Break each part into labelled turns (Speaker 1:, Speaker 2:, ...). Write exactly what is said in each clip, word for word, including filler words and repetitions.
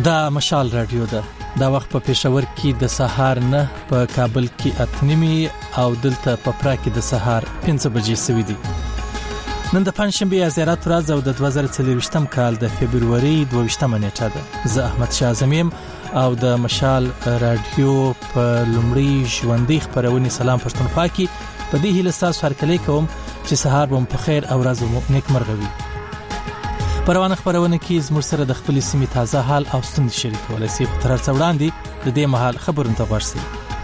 Speaker 1: دا مشال رادیو ده. دا وخت په پېښور کې د سهار نه، په کابل کې اتنیمي او دلته په پرا کې د سهار پنځه بجې سوي دي. نن د پنځشنبې ازیارات ورځ او د دوه زره څلرویشتم کال د فبروري دوه ویشتمه نیټه ده. زه احمد شاه اعظم یم او د مشال رادیو په لومړي ژوندۍ خپرونې سلام پښتونخوا کې په دې هیله ستاسو هرکلی کوم چې سهار به مو په خیر او ورځ مو نیکمرغه وي. په روانه خپرونه کې زموږ سره د خپلې سیمې تازه حال او ستونزې شریکولی سي. خو تر هر څه وړاندې د دې مهال خبرونو ته غوږ سئ.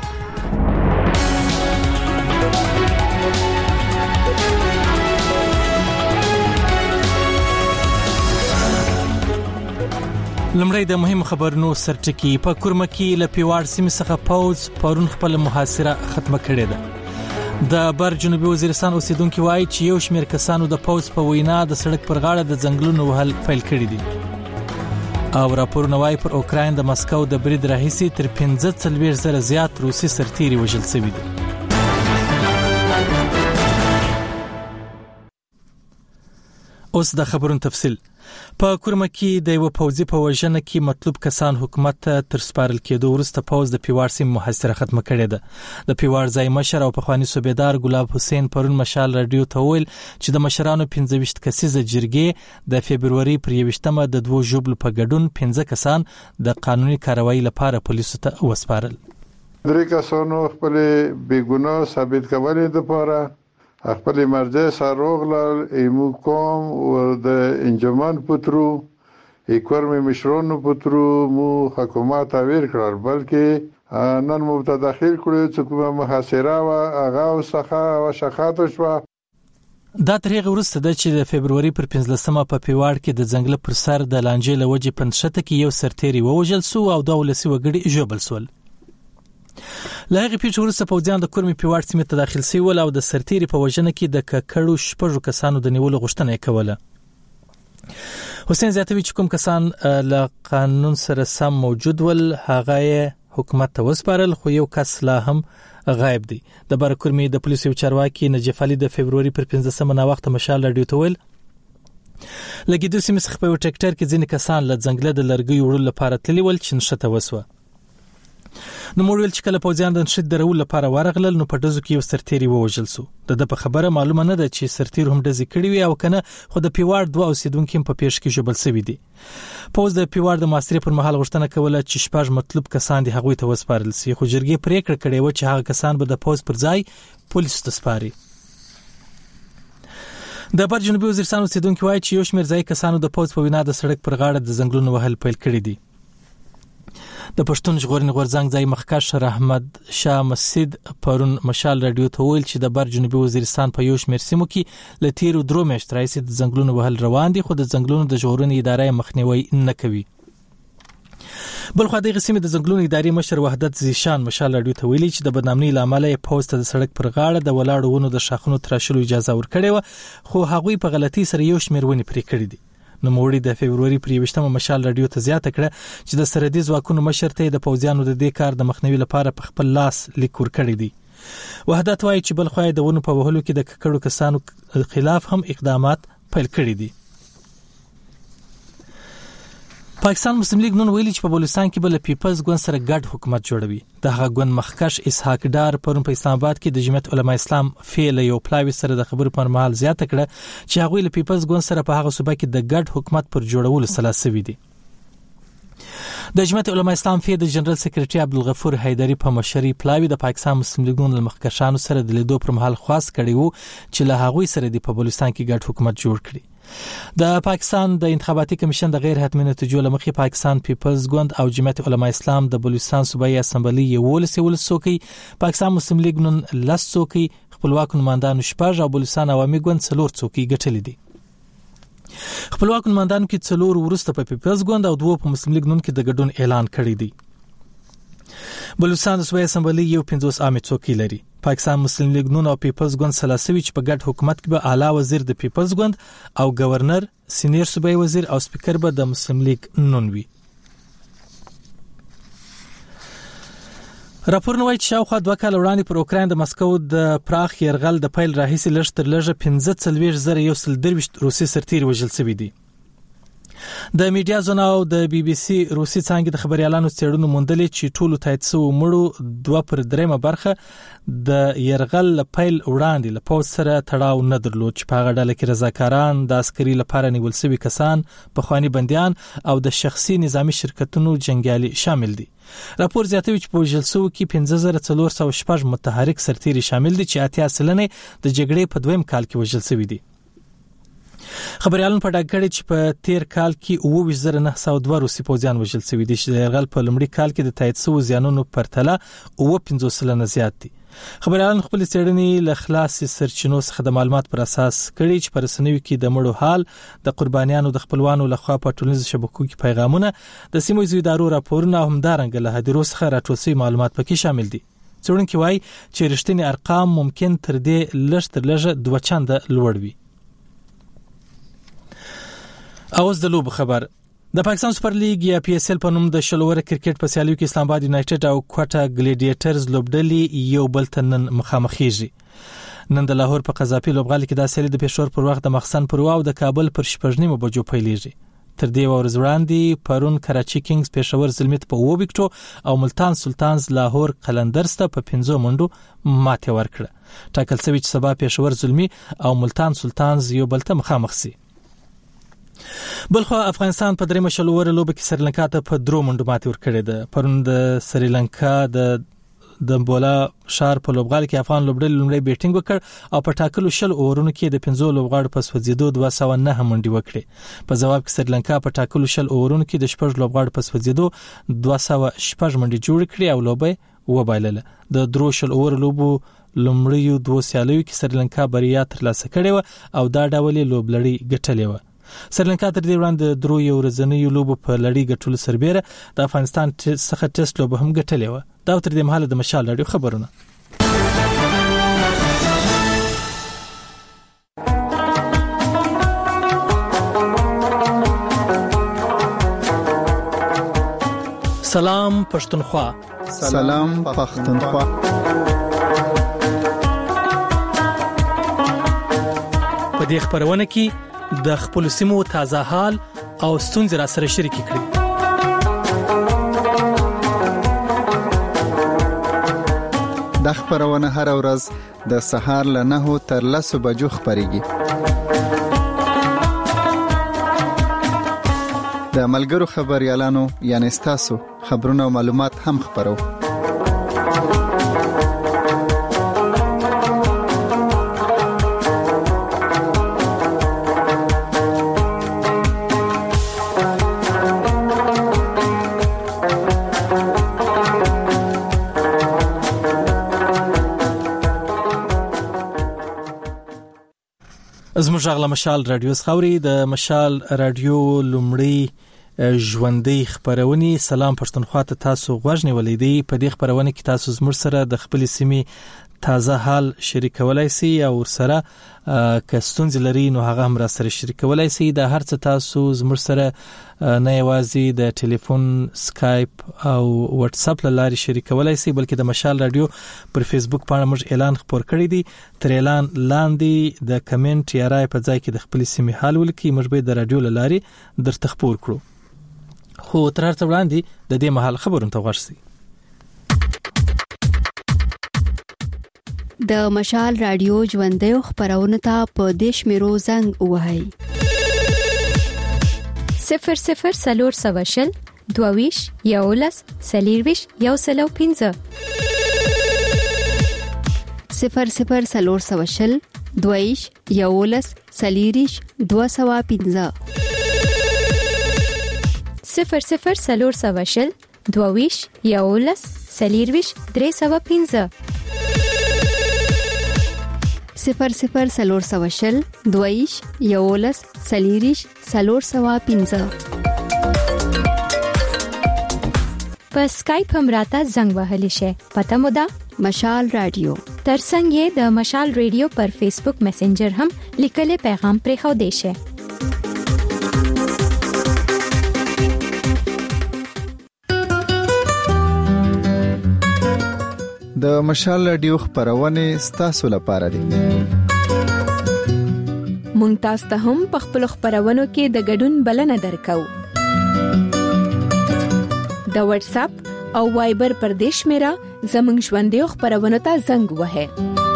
Speaker 1: لومړی د مهمو خبرونو سرټکي. په کورمه کې له پیواړ سیمې څخه پوځ پرون خپله محاصره ختمه کړې ده. د بر جنوبي وزیرستان اوسیدونکي وایي چې یو شمېر کسانو د پوځ په وینا د سړک پر غاړه د ځنګلونو وهل پیل کړي دي. او راپورونه وایي پر اوکراین د مسکو د برید راهیسې تر پنځه څلوېښت زره زیات روسي سرتیري وژل شوي دي. اوس د خبرونو تفصیل. په کورمه کې د یو پوځي په وژنه کې مطلوب کسان حکومت ته تر سپارل کېدو وروسته پوځ د پیواړ سیمې محاصره ختمه کړې ده. د پیواړ ځای مشر او پخوانی صوبیدار ګلاب حسین پرون مشال رادیو ته وویل چې د مشرانو پنځه ویشت کسیزه جرګې د فبروري پر یوویشتمه د دوو ژوبلو په ګډون پنځه کسان د قانوني کاروایی لپاره پولیسو ته وسپارل.
Speaker 2: درې کسانو خپل بیګناه ثابت کولو لپاره خپل مرجع ساروغ لال ایمو کوم و د انجمن پترو ایکور می مشرونو پترو مو حکومت اویر کړل، بلکې نن مو ته داخل کړو چې کومه محاصره وا اغا او سخا او شخات شو.
Speaker 1: دا تر هغه وروسته د چې د فبروري پر پنځلسمه په پیواړ کې د ځنګل پر سر د لانجې لوجې پندشته کې یو سرتیری ووژل سو او دوه ولسي وګړي ژوبل سول. له هغې پیښې وروسته پوځیان د کورمې پیواړ سیمې ته داخل شول او د سرتیري په وژنه کې د ککړو شپږو کسانو د نیولو غوښتنه یې کوله. حسین زیاتوي چې کوم کسان له قانون سره سم موجود ول هغه یې حکومت ته وسپارل، خو یو کس لا هم غایب دی. د بر کورمې د پولیسو چارواکي نجف علي د فبروري پر پنځلسمه ناوخته مشال رادیو ته ویل لګیدو سیمې څخه په یو ټریکټر کې ځینې کسان له ځنګله د لرګیو وړلو لپاره تللي ول چې نښته وسوه. نو موږ ویل چې کله پوځیان د نښتې درولو لپاره ورغلل نو په ډزو کې یو سرتیری ووژل سو. د ده په خبره معلومه نه ده چې سرتیر هم ډزې کړې وي او کنه، خو د پیواړ دوه اوسیدونکي هم په پیښه کې ژوبل شوي دي. پوځ د پیواړ د محاصرې پر مهال غوښتنه کوله چې شپږ مطلوب کسان دې هغوی ته وسپارل سي، خو جرګې پریکړه کړې وه چې هغه کسان به د پوځ پر ځای پولیسو ته سپاري. د بر جنوبي وزیرستان اوسیدونکي وایي چې یو شمېر ځایي کسانو د پوځ په وینا د سړک پر غاړه د ځنګلونو وهل پیل کړي دي. د پښتون ژغورنې غورځنګ ځای مخکښ رحمت شاه مسعود پرون مشال رادیو ته ویل چې د بر جنوبي وزیرستان په یو شمېر سیمو کې له تیرو درو میاشتو راهیسې د ځنګلونو وهل روان دي، خو د ځنګلونو د ژغورنې اداره یې مخنیوی نه کوي. بلخوا دغه سیمې د ځنګلونو ادارې مشر وحدت زیشان مشال رادیو ته ویلي چې د بدنامنۍ له امله یې پوځ ته د سړک پر غاړه د ولاړو ونو د شاخونو تراشلو اجازه ورکړې وه، خو هغوی په غلطۍ سره یو شمېر ونې پرې کړي دي. نوموړي د فبروري پر یوویشتمه مشال رادیو ته زیاته کړه چې د سرحدي ځواکونو مشر ته د پوځیانو د دې کار د مخنیوي لپاره په خپل لاس لیک ورکړی دی. وحدت وایي چې بلخوا د ونو په وهلو کې د ککړو کسانو خلاف هم اقدامات پیل کړي دي. پاکستان مسلم لیگ نن ویلي چې په بلوچستان کې به له پیپلز ګوند سره ګډ حکومت جوړوي. د هغه ګوند مخکښ اسحاق ډار پرون په اسلام آباد کې د جمعیت علما اسلام فعل یو پلاوی سره د خبرو پر مهال زیاته کړه چې هغوی له پیپلز ګوند سره په هغه صوبه کې د ګډ حکومت پر جوړولو سلا سوي دي. د جمعیت علما اسلام فعل د جنرال سیکریټري عبدالغفور حیدری په مشرۍ پلاوی د پاکستان مسلم لیگ نن مخکښانو سره د لیدو پر مهال خواست کړی وو چې له هغوی سره د په بلوچستان کې ګډ حکومت جوړ کړي. د پاکستان د انتخاباتي کمیشن د غیر حتمي نتیجو لمخې پاکستان پیپلز ګوند او جمعیت علما اسلام د بلوچستان صوبایي اسمبلی یولس یولس څوکۍ، پاکستان مسلم لیگ نن لس څوکۍ، خپلواک نمایندانو شپږ او بلوچستان عوامي ګوند څلور څوکۍ ګټلې دي. خپلواک نمایندانو کې څلور وروسته په پیپلز ګوند او دوه په مسلم لیگ نن کې د ګډون اعلان کړی دی. بلوچستان د صوبایي اسمبلی یو پنځوس عامې څوکۍ لري. پاکستان مسلم لیگ نون او پیپلز ګوند سلاسوي چې په ګډ حکومت کې به اعلی وزیر د پیپلز ګوند او گورنر، سینیر صوبایي وزیر او سپیکر به د مسلم لیگ نون وي. راپورونه وایي چې شاوخوا دوه کاله وړاندې پر اوکراین د مسکو د پراخ یرغل د پیل راهیسې لږ تر لږه پنځه څلوېښت زره یو سل درویشت روسي سرتیري وژل شوي دي. د میډیا زونه او د بي بي سي روسي څنګه د خبريالانو څېړنو موندلې چې ټولو تایید شو مړو دوه پر درېمه برخه د يرغل پیل وړاندې له پوز سره تړاو نه درلود چې په هغه ډله کې رضاکاران د عسکري لپاره نیول شوي کسان په خواني بنديان او د شخصي نظامی شرکتونو جنگیالي شامل دي. راپور زیاتوي چې په جلسو کې پنځه زره څلور سوه شپږ متحرک سرتیري شامل دي چې اتیا سلنه د جګړې په دویم کال کې وژل شوي دي. خبريالان په ډاګه کړي چې په تیر کال کې اوه ویشت زره نه سوه دوه روسي پوځیان وژل شوي دي چې د يرغل په لومړي کال کې د تایید شوو زیانونو پرتله اوه پنځوس سلنه زیات دي. خبريالان خپل څېړنې له خلاصې سرچینو څخه د معلومات پر اساس کړي چې پر رسنیو کې د مړو حال، د قربانیانو د خپلوانو لخوا په ټولنیزو شبکو کې پیغامونه، د سیمه ییزو ادارو راپورونه او همدارنګه له هدیرو څخه راټول شوي معلومات پکې شامل دي. څېړونکي وایي چې رښتینی ارقام ممکن تر دې لږ تر لږه دوه چنده لوړ وي. اوس د لوب خبر. د پاکستان سپر لیګ یا پی ایس ایل په نوم د شلوره کرکټ په سیالیو کې اسلام آباد یونایټډ او کوټا ګلیډیټرز لوبډلې یو بل ته نن مخامخېږي. نن د لاهور په قذافي لوبغالي کې د سیالي د پېښور پر وخت د مخزن پر او د کابل پر شپږ نیمه بجو پیلېږي. تر دې ورځ وړاندې پرون کراچي کینګز پېښور زلمیت په اوه وکټو او ملتان سلطانز لاهور قلندرز ته په پنځو منډو ماتې ورکړه. ټاکل شوی چې سبا پېښور زلمی او ملتان سلطانز یو بل ته مخامخ شي. بلخو افغانستان په درېمه شلوره لوبه کې سریلانکا ته په درو منډو ماتې ورکړې ده. پرون د سریلانکا د د بولا شهر په لوبغالي کې افغان لوبډلې لومړی بیټینګ وکړ او په ټاکلو شل اورونو کې د پنځو لوبغاړو په سوځېدو دوه سوه نهه منډې وکړې. په ځواب کې سریلانکا په ټاکلو شل اورونو کې د شپږ لوبغاړو په سوځېدو دوه سوه شپږ منډې جوړې کړې او لوبه وبایلله. د درو شل اور لوبو لومړیو دوه سیالیو کې سریلانکا بریا ترلاسه کړې و او دا ډول لوبلړۍ ګټلې و. سریلانکا تر دې وړاندې درو یو ورځنیو لوبو په لړۍ ګټلو سربېره د افغانستان څخه ټیسټ لوبه هم ګټلې و. دا تر دې مهاله د مشال راډیو خبرونه. سلام پښتونخوا.
Speaker 3: سلام پښتونخوا.
Speaker 1: په دې خبرونه کې د خپل سیمو تازه حال او ستونزې را سره شریک کړي.
Speaker 3: د خبرونه هر ورځ د سهار له نهو تر لسو بجو خبريږي. د ملګرو خبريالانو یعنی تاسو خبرونه او معلومات هم خبرو.
Speaker 1: زموږ غلا مشال رادیو خوري د مشال رادیو لومړی ژوندۍ خبرونه. سلام پښتونخوا ته تاسو غوښنی ولیدي. په دې خبرونه کې تاسو زموږ سره د خپل سیمې تازه حال شریکولای سي او سره کستونز لري نو هغه هم را سره شریکولای سي. د هر څه تاسو زموږ سره نه یوازې د ټلیفون، سکایپ او واتس اپ لاري شریکولای سي بلکې د مشال رادیو پر فیسبوک باندې موږ اعلان خبر کړی دی. تر اعلان لاندې د کمنټ یا رائے په ځای کې د خپل سیمې حال ولکې موږ به د رادیو لاري درته خبر کړو. خو تر هر څه وړاندې د دې محل خبرونه ته ورسئ.
Speaker 4: د مشال رادیو ژوندۍ خبرونه ته په دیش میرو زنګ وهاي
Speaker 5: صفر صفر سلور سواشل دوویش یولس سلیرویش یو سلو پینځه
Speaker 4: صفر صفر سلور سواشل دوویش یولس سلیریش دو سوا پینځه
Speaker 5: صفر صفر سلور سواشل دوویش یولس سلیرویش درې سوا پینځه
Speaker 4: صفر صفر سلور سواشل دویش یولس سلیریش سلور سوا پینځه
Speaker 5: په سکایپ هم راته زنګ وهلی شي. پته مو ده
Speaker 4: مشال رادیو.
Speaker 5: ترڅنګ یې د مشال رادیو پر فیسبوک میسنجر هم لیکلي پیغام پرې خو دی شي.
Speaker 3: د مشال رادیو خبرونه ستاسو لپاره دي.
Speaker 5: مونږ تاسو ته هم په خپل خبرونو کې د ګډون بلنه درکو. د واتس اپ او وایبر پر دیش میرا زمنګ ژوندې خبرونو ته زنګ وهه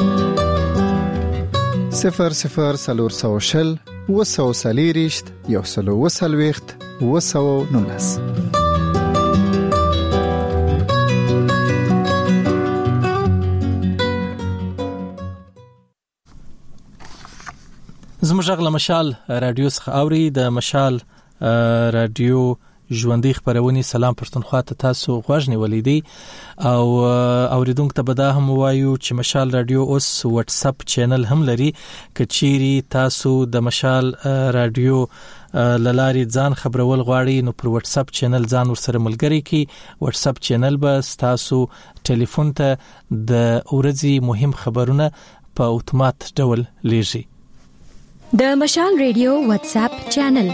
Speaker 3: صفر صفر سلور سو شل وسو سلیریشت یو سلو وسلویخت وسو نونس.
Speaker 1: زموږ غل مشال رادیو څخه اوري د مشال رادیو ژوندۍ خبرونه. سلام پښتونخوا ته تاسو غوښنی ولیدي او اوریدونکو ته به دا هم وایو چې مشال رادیو اوس واتس اپ چینل هم لري. کچيري تاسو د مشال رادیو للاري ځان خبرول غواړي نو پر واتس اپ چینل ځان ورسره ملګری کی. واتس اپ چینل به تاسو ټلیفون ته د ورځي مهم خبرونه په اتومات ډول لیږي.
Speaker 5: د مشال رادیو واتس اپ چینل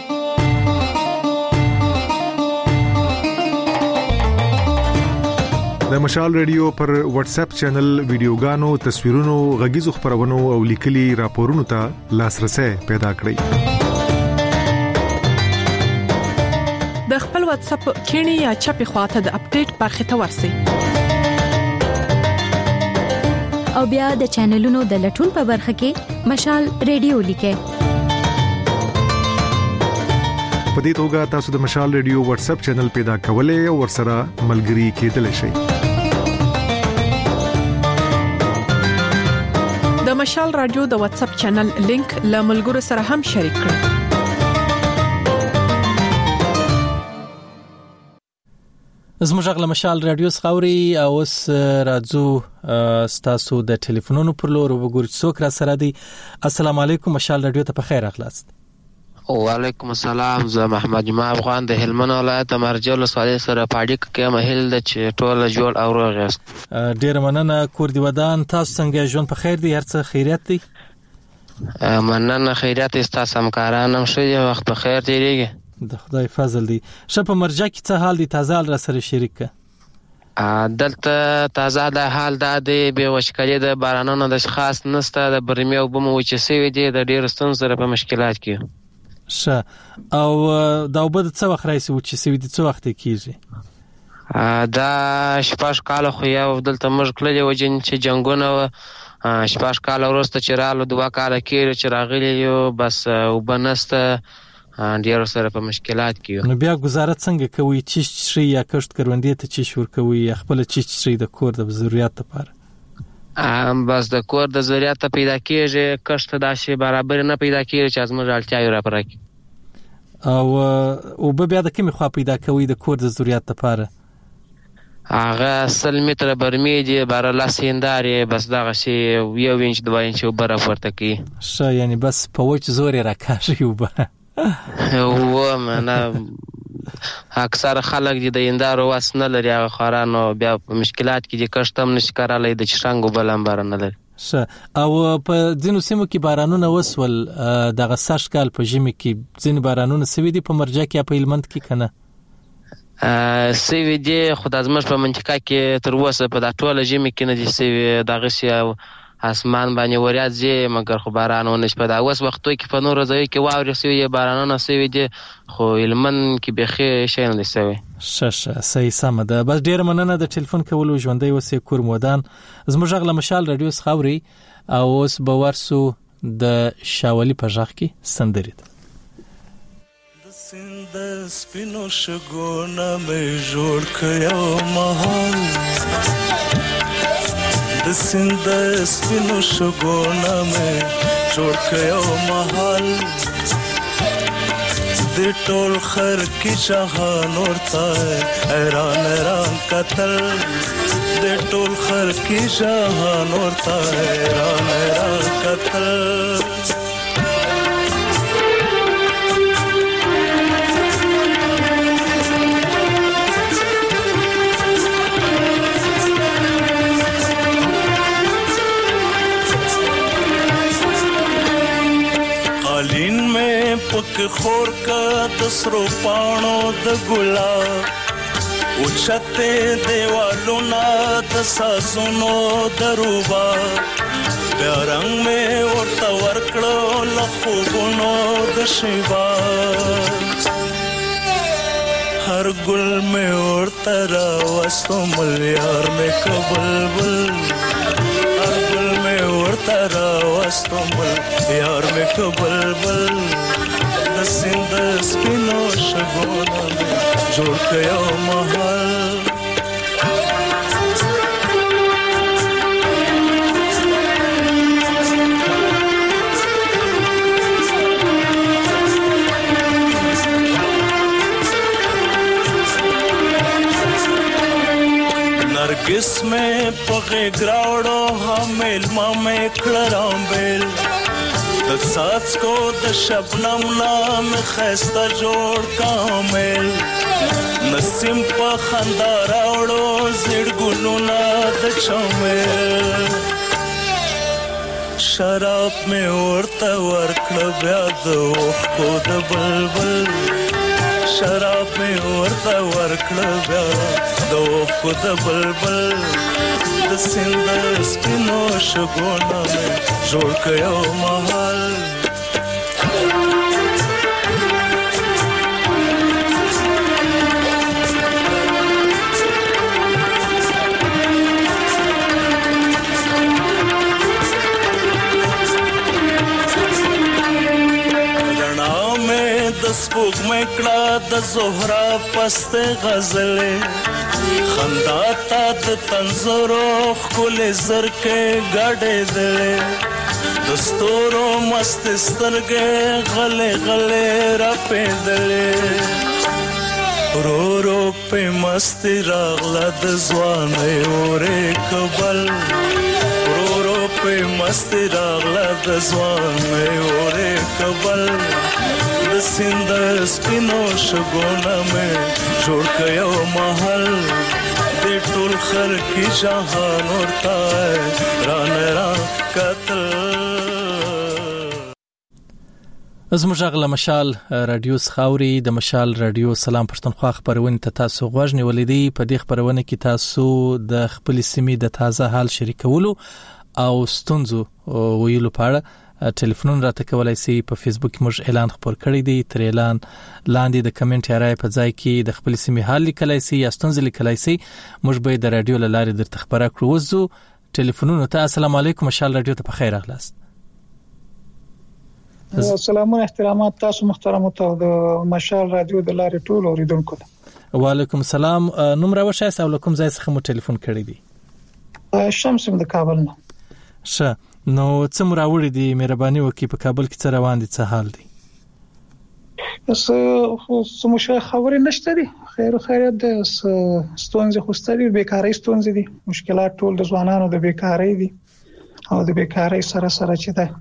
Speaker 6: د مشال رادیو پر واتس اپ چینل ویډیوګانو، تصویرونو، غږیزو خبرونو او لیکلي راپورونو ته لاسرسي پیدا کړئ.
Speaker 7: د خپل واتس اپ کینی یا چپی خواته د اپډیټ برخه ته ورسئ
Speaker 5: او بیا د چینلونو د لټون په برخه کې مشال رادیو لیکه.
Speaker 6: په دې توګه تاسو د مشال رادیو واتس اپ چینل پیدا کولای او ورسره ملګری کېدلی شئ.
Speaker 7: د مشال رادیو د واتس اپ چینل لینک له ملګرو سره هم شریک کړئ.
Speaker 1: زموږ غل مشال رادیو څخاوري او اوس راځو ستاسو د ټلیفونونو پر لور وګورئ څوک را سره دی. السلام علیکم مشال رادیو ته په خیر اخلاص.
Speaker 8: وعلیکم السلام. زه محمد جمعه افغان د هلمند ولایت مرجو ولسوالۍ سره پاډیک کې مهیل د چټول جوړ او روغ یاست.
Speaker 1: ډیر مننه کور دی ودان. تاسو څنګه ژوند په خیر دی؟ هرڅه خیریت دی؟
Speaker 8: مننه خیریت است. تاسو همکاران هم ښه دي؟ وخت په خیر تیریږي؟
Speaker 1: د خدای فضل دی. شپ مرجع کې څه حال دی؟ تازه را سره شریک ک
Speaker 8: دلته تازه د حال د به وشکلې د بارانونو د خاص نسته. د برمه او بمو چې سوي دي د ډیر ستون سره په مشکلات کې
Speaker 1: شه او دا وبد څه وخت راځي و چې سوي دي څه وخت کیږي؟
Speaker 8: دا شپږ کال خو یو دلته موږ کړلې وجن چې جنگونه شپږ کال وروسته چې رالو دوه کال کې چې راغلي یو بس وبنسته ډیر سره په مشکلات کې.
Speaker 1: نو بیا گزارت څنګه کوي چې شي یا کښت کروندې ته چې شور کوي خپل چې شي د کور د ضرورت لپاره؟
Speaker 8: ام بس د کور د ضرورت پیدا کیږي کښت داسې برابر نه پیدا کیږي چې ازمه اړتیا را پرکې.
Speaker 1: او او به بیا د کومې خوا پیدا کوي د کور د ضرورت لپاره؟
Speaker 8: هغه سل متر برمې دي بار لاسینداري بس دغه شی یو انچ دوه انچ وبره ورته کی.
Speaker 1: شه یعنی بس په وچ زور راکاږي وبه.
Speaker 8: و معنا اکثر خلک دي د اندارو واس نه لري هغه خارانو بیا په مشکلات کې دي کښتم نشکارالې د چشنګو بلمبر نه لري.
Speaker 1: شه او په ځینو سیمو کې بارانونه وسول دغه سش کال په ژمي کې ځین بارانونه سوي دي په مرجع کې په هلمند کې کنه
Speaker 8: سوي دي خو د ازمش په منطقه کې تر اوسه په د ټوله ژمي کې نه دي سوي دغه شی اسمان باندې وریاد زی مګر خو بارانونه شپه دا اوس وختو کې په نور ځای کې واوري سوي بارانونه سوي دي خو هلمند کې بخي شي نه سوي.
Speaker 1: ششه صحیح سم ده. بس ډیر مننه د ټلیفون کولو ژوندۍ وسې کور مودان. زموږ غل مشال رادیو څخاوري او اوس به ورسو د شاولي په ځخ کې سندري ده.
Speaker 9: د سند سپینو شګونه مې جوړ کړو مهال د سند سپینو شګونه مې جوړ کړو مهال د ټول خر کې شاهان ورته حیران حیران قتل د ټول خر کې شاهان ورته حیران حیران قتل. پک خور کا دسرو پانو د ګلاب او چته دیوالو نا د ساسونو دروبا بیا رنگ میں ورته ورکړو لخوبونو د شیبا هر گل میں ورته راوستو ملیار میں کبلبل هر گل میں ورته راوستو ملیار میں کبلبل د سیند سپینو شګونو جوړ کړو محل नरगिस में पगे ग्राउडो हमेल मामे खड़रांबेल द सास को द शबनम नाम खस्ता जोड़ कामेल नसीम पा खंदारावड़ो जिड़गुनु ना द चमेल शराब में उड़ता वर्कड़ ब्याद ओख को द बलबल शराब में उड़ता वर्कड़ ब्याद ओख को द बलबल द सिंध स्पिनो शगोना में जोड़ कयो महल स्पूक में कड़ा द जोहरा पस्ते गजले खंदाता द तंजरो खुले जर के गाड़े दले दस्तूरो मस्त स्तरगे गले गले रपे दले रो रो पे मस्ती रागला द जवाने ओरे कबल रो रो पे मस्ती रागला द जवाने ओरे कबल सिंध स्पिनो शगोना में जोड़ कयो महल दे टोल खर की जहान औरता है रान रान कत्ल
Speaker 1: زموږ غلا مشال رادیو خاوري د مشال رادیو سلام پښتونخوا خبرونه ته تاسو غوږ نیولې دي په دې خبرونه کې تاسو د خپل سیمې د تازه حال شریکولو او ستونزو ویلو په اړه ټلیفون راته کولای شي په فیسبوک موږ اعلان خبر کړی دی تر اعلان لاندې د کمنټ یا رائے په ځای کې د خپل سیمې حال لیکلای شي یا ستونزې لیکلای شي موږ به د رادیو لاره درته خبره کړو وزو ټلیفونونو ته السلام علیکم مشال رادیو ته په خیر اغلاست
Speaker 10: السلام احترامات تاسو محترم ته د مشال رادیو د لارې ټول اوریدونکو ته
Speaker 1: وعلیکم السلام نوم راوښه او کوم ځای څخه مو ټلیفون کړی دی
Speaker 10: شمس د کابل نه
Speaker 1: ښه نو څه مراوړې دي مهرباني وکي په کابل کې څه روان دي څه حال دي
Speaker 10: اس سموشه خبرې نشته دي خیر خیریت د ستونزې خوستري بیکاری ستونزې دي مشکلات ټول د ځوانانو د بیکاری دي او د بیکاری سره سره چې ده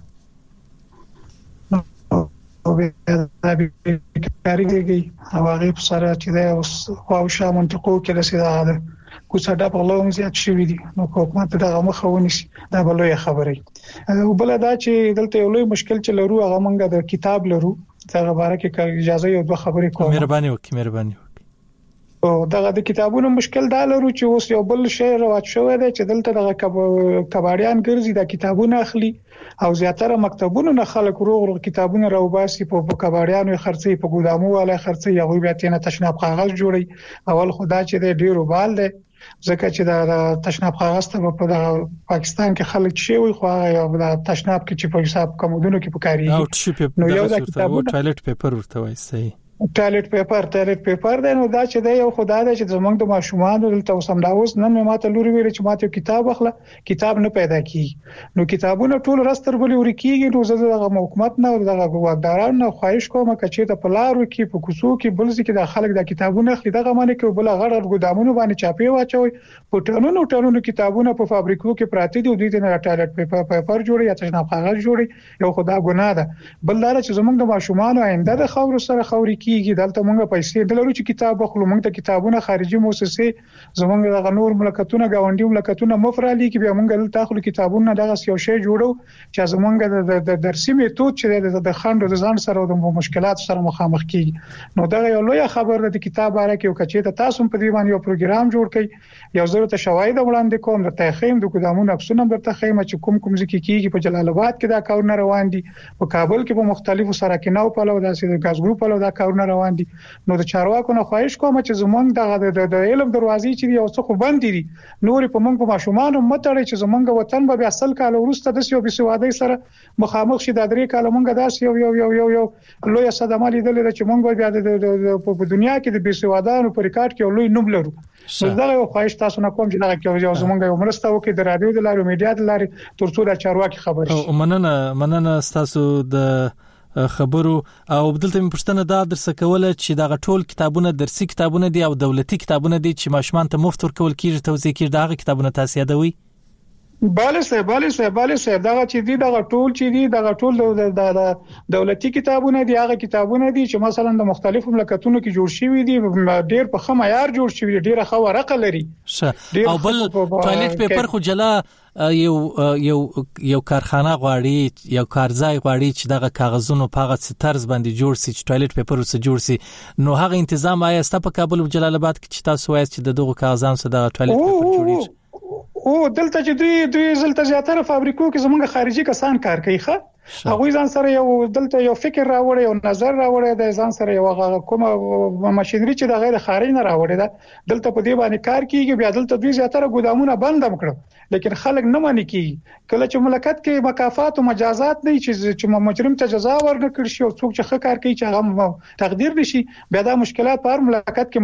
Speaker 10: او د بیکاری دي او هغه سره چې ده او شا منطقو کې د سیده کوڅه ډب غلوم زیات شوی دي نو حکومت دغه مخاوني دا بلوي خبري او بل دا چې دلته یو لوی مشکل چې لرو هغه مونږ د کتاب لرو دا غواړي کې اجازه یو دوه خبرې کوم
Speaker 1: مهرباني وکړئ مهرباني وکړئ
Speaker 10: او دغه د کتابونو مشکل دا لرو چې اوس یو بل شی راوات شوی دی چې دلته دغه کباړیان ګرځي د کتابونو اخلي او زیاتره مکتبونو نه خلک روغ روغ کتابونه راوباسي په کباړیانو خرڅي په ګودامو والا خرڅي هغه بیا تینه تشناب کاغذ جوړي اول خدا چې د ډیرو بال دی ځکه چې د تشناب کاغذ ته په پاکستان کې خلک شي وي خو یا د تشناب کې چې په حساب کومودونو کې پکاري
Speaker 1: نو یو د کتابونو ټوایلټ پیپر ورته وایي صحیح
Speaker 10: ټوایلټ پیپر ټوایلټ پیپر دی نو دا چې دی یو خدای دی چې زمونږ د ماشومان دلته وسمداوس نن ماته لوري ویل چې ماته کتاب اخله کتاب نه پیدا کی نو کتابونه ټول راستر بلی ورکیږي نو زه دغه حکومت نه او دغه ګواداران نه خواهش کوم چې ته په لارو کې په کوڅو کې بل ځکه د خلک د کتابونه اخلي دغه معنی کې بل غړ ګودامونو باندې چاپی واچوي په ټولونو ټولونو کتابونه په فابریکو کې پراته دي او دوی د ټوایلټ پیپر پیپر جوړي یا تشناب کاغذ جوړي یو خدای ګناه ده بل دا چې زمونږ د ماشومان آینده د خاور سره خوري کې کیږي دلته موږ پیسې دلته چې کتاب خپل موږ ته کتابونه خارجي مؤسسه زمونږ د نور ملکتونه غونډي ملکتونه مفرالي کې به موږ دلته خپل کتابونه دغه یو شی جوړو چې زمونږ د درسي میتود چې د خاندو د ځان سره د مشکلات سره مخامخ کیږي نو دا یو لوی خبر ده د کتاب باره کې او کچې ته تاسو په دې باندې یو پروګرام جوړ کړئ یو زره ته شواهد وړاندې کوم د تخیم د ګدامونو عکسونه به تخیم چې کوم کوم ځکه کیږي په جلال آباد کې دا کارونه روان دي په کابل کې په مختلفو سراکینو په لور داسې د غاز ګروپ په لور دا کارونه روان دي نو د چارواکو نه خواهش کوم چې زمونږ د علم دروازې چې یو څه خو بند دي نور په موږ په ماشومان متړي چې زمونږ وطن به اصل کال ورسته د سیو بسوادي سره مخامخ شي د درې کال موږ داسې یو یو یو یو یو لوی صدمه لیدل چې موږ بیا د په دنیا کې د بسوادانو په ریکارډ کې لوی نوم لرو نو دا یو خواهش تاسو نه کوم چې دا یو زمونږ یو مرسته وکړي د رادیو د لارې میډیا د لارې ترڅو د چارواکي خبر شي
Speaker 1: مننه مننه تاسو د خبرو او بدلته مې پښتنه دا درس کوله چې دا ټول کتابونه درسي کتابونه دي او دولتي کتابونه دي چې ماشومان ته مفت ورکول کیږي توزیع کیږي دا کتابونه تاسو یادوي
Speaker 10: bale se bale se bale se دا چې دي دا ټول چې دي دا ټول د دولتي کتابونه دي هغه کتابونه دي چې مثلا د مختلفو مملکتونو کې جوړ شوي دي ډېر په ښه معیار جوړ شوي دي ډېر ښه ورقه لري
Speaker 1: او بل ټوالټ پیپر خو جلا یو یو یو کارخانه غواړي یو کارځای غواړي چې دغه کاغذونو په هغه طرز باندې جوړ شي چې ټوالټ پیپر وسه جوړ شي نو هغه تنظیم آیا ست په کابل او جلال آباد کې چې تاسو وایي چې دغه کاغذان سره د ټوالټ پیپر جوړیږي
Speaker 10: او دلته چې دوی دوی زلته زیاتره فابریکو کې زمونږ خارجي کسان کار کوي ښه هغه ځان سره یو دلته یو فکر راوړی او نظر راوړی د ځان سره یو کومه ماشينري چې د غیر خارج نه راوړی دا دلته په دې باندې کار کوي بیا دلته دوی زیاتره ګودامونه بند کړو لیکن خلک نه مانی کوي کله چې مملکت کې مکافات او مجازات نه چې مجرم ته جزا ورنکړي شي او څوک چې ښه کار کوي چې هغه تقدیر نشي بیا دا مشکلات په مملکت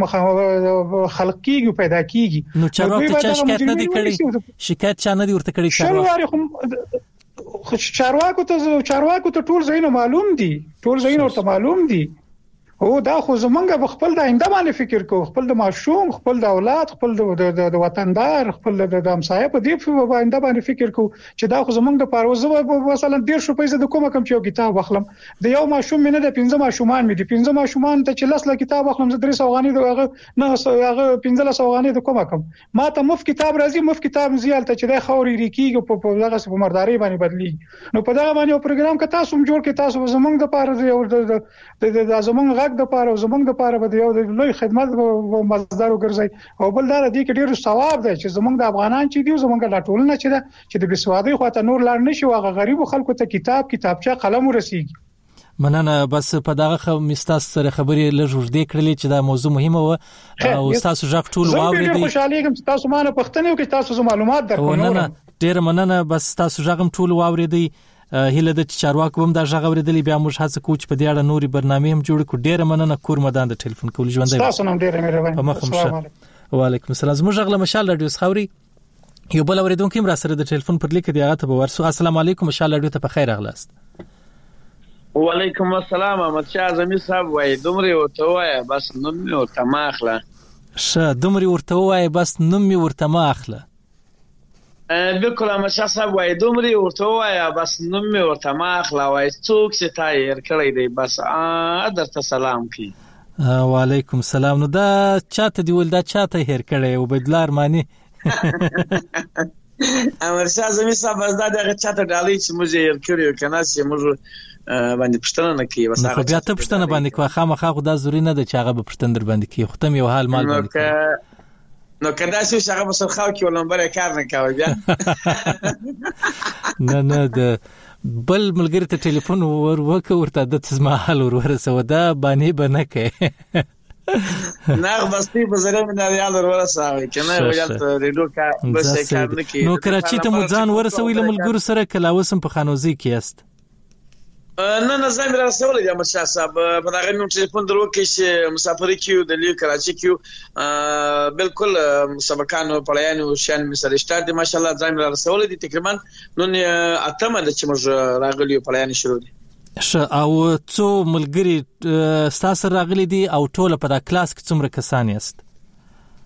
Speaker 10: کې خلق کیږي پیدا کیږي
Speaker 1: نو چارواکي ته شکایت نه دي کړی شکایت چا نه دي ورته کړی
Speaker 10: چارواکي خو چارواکو ته چارواکو ته ټول زینو معلوم دي ټول زینو ته معلوم دي او دا خو زمونږ خپل د آینده باندې فکر کو خپل د معشوم خپل د اولاد خپل د وطندار خپل د همسایه په دې په آینده باندې فکر کو چې دا خو زمونږ د پاروزه مثلا ډیر شو پیسې د کومه کم چې یو کتاب واخلم د یو معشوم نه د پنځه معشومان مې د پنځه معشومان ته چې لاسله کتاب واخلم زه درې سو غانې دغه نه هغه پنځه سو غانې د کومه کم ما ته مف کتاب راځي مف کتاب زیالته چې د خوري ریکیږي په دغه په مرداري باندې بدلی نو په دغه باندې یو پروګرام کې تاسو جوړ کې تاسو زمونږ د پاره یو د زمونږ د پاره زمونږ د پاره به یو لوی خدمت مصدر وګرځي او بل دا د دې کې ډیر ثواب دی چې زمونږ د افغانان چې دی زمونږ د ټولنه چې ده چې د بسوادي خواته نور لار نشي واغه غریب خلکو ته کتاب کتابچه قلم ورسیږي
Speaker 1: مننه بس په دغه مستاس سره خبرې لږ ورډې کړلې چې دا موضوع مهمه و او تاسو ژغ ټول واورئ
Speaker 10: زه خوشاله یم چې تاسو مانه پښتنه او کې تاسو معلومات درکو
Speaker 1: مننه ډیر مننه بس تاسو ژغم ټول واورئ هله د چارواکو هم دا ژغ اوریدلی بیا موږ هڅه کوو چې په دې اړه نوري برنامه هم جوړ کړو ډیر مننه کور مدان د ټلیفون کول ژوندې
Speaker 10: تاسو نن ډیر مهرباني
Speaker 1: السلام علیکم وعلیکم السلام زموږ غله مشال رادیو خوري یو بل اوریدونکو هم را سره د ټلیفون پر لیک دی هغه ته ورسو السلام علیکم مشال رادیو ته په خیر اغلاست
Speaker 11: وعلیکم السلام احمد شاه زمي صاحب وای دومره ورته وای بس نوم می ورته ماخله
Speaker 1: شه دومره ورته وای بس نوم می ورته ماخله
Speaker 11: بالکل احمد شاه صاحب وای دومره ورته وای بس نوم می ورته ماخله وای څوک چې تایر کړی دی بس ا درته سلام کی
Speaker 1: وعلیکم السلام نو دا چاته دی ول دا چاته هیر کړی او بدلار معنی
Speaker 11: امر شاه زمي صاحب زدا دغه چاته ډالۍ چې موږ یې کړیو کنه چې موږ باندې پښتنه نه کوي
Speaker 1: بس هغه بیا ته پښتنه باندې کوه خامخا خو دا ضروري نه ده چې هغه به پښتن در باندې کوي خو تم یو حال مال باندې
Speaker 11: نو کدا چې هغه مسل خاو کې ولنبره کار نه کوي بیا
Speaker 1: نه نه د بل ملګری ته ټلیفون ور وکړ ورته د تسمه حال ور ورسو دا باندې بنه کوي
Speaker 11: نه بس تی په زره مې نه یاد ور ورساوي کنه ویل ریډو کا بس کار نه کوي
Speaker 1: نو کراچي ته مو ځان ورسوي لملګرو سره کلاوسم په خانوزي کې است
Speaker 11: نه نه زمي را سوال دي مشا صاحب په دغه نوم ټلیفون درو کې چې مسافر کیو د لیو کراچي کیو بالکل سبقانو پړیانو شان مې سره سٹارټ دي ماشاءالله زمي را سوال دي تقریبا نن اتمه د چې موږ راغلیو پړیان شروع دي
Speaker 1: او څو ملګری تاسو راغلي دي او ټول په دا کلاس کې څومره کسان یاست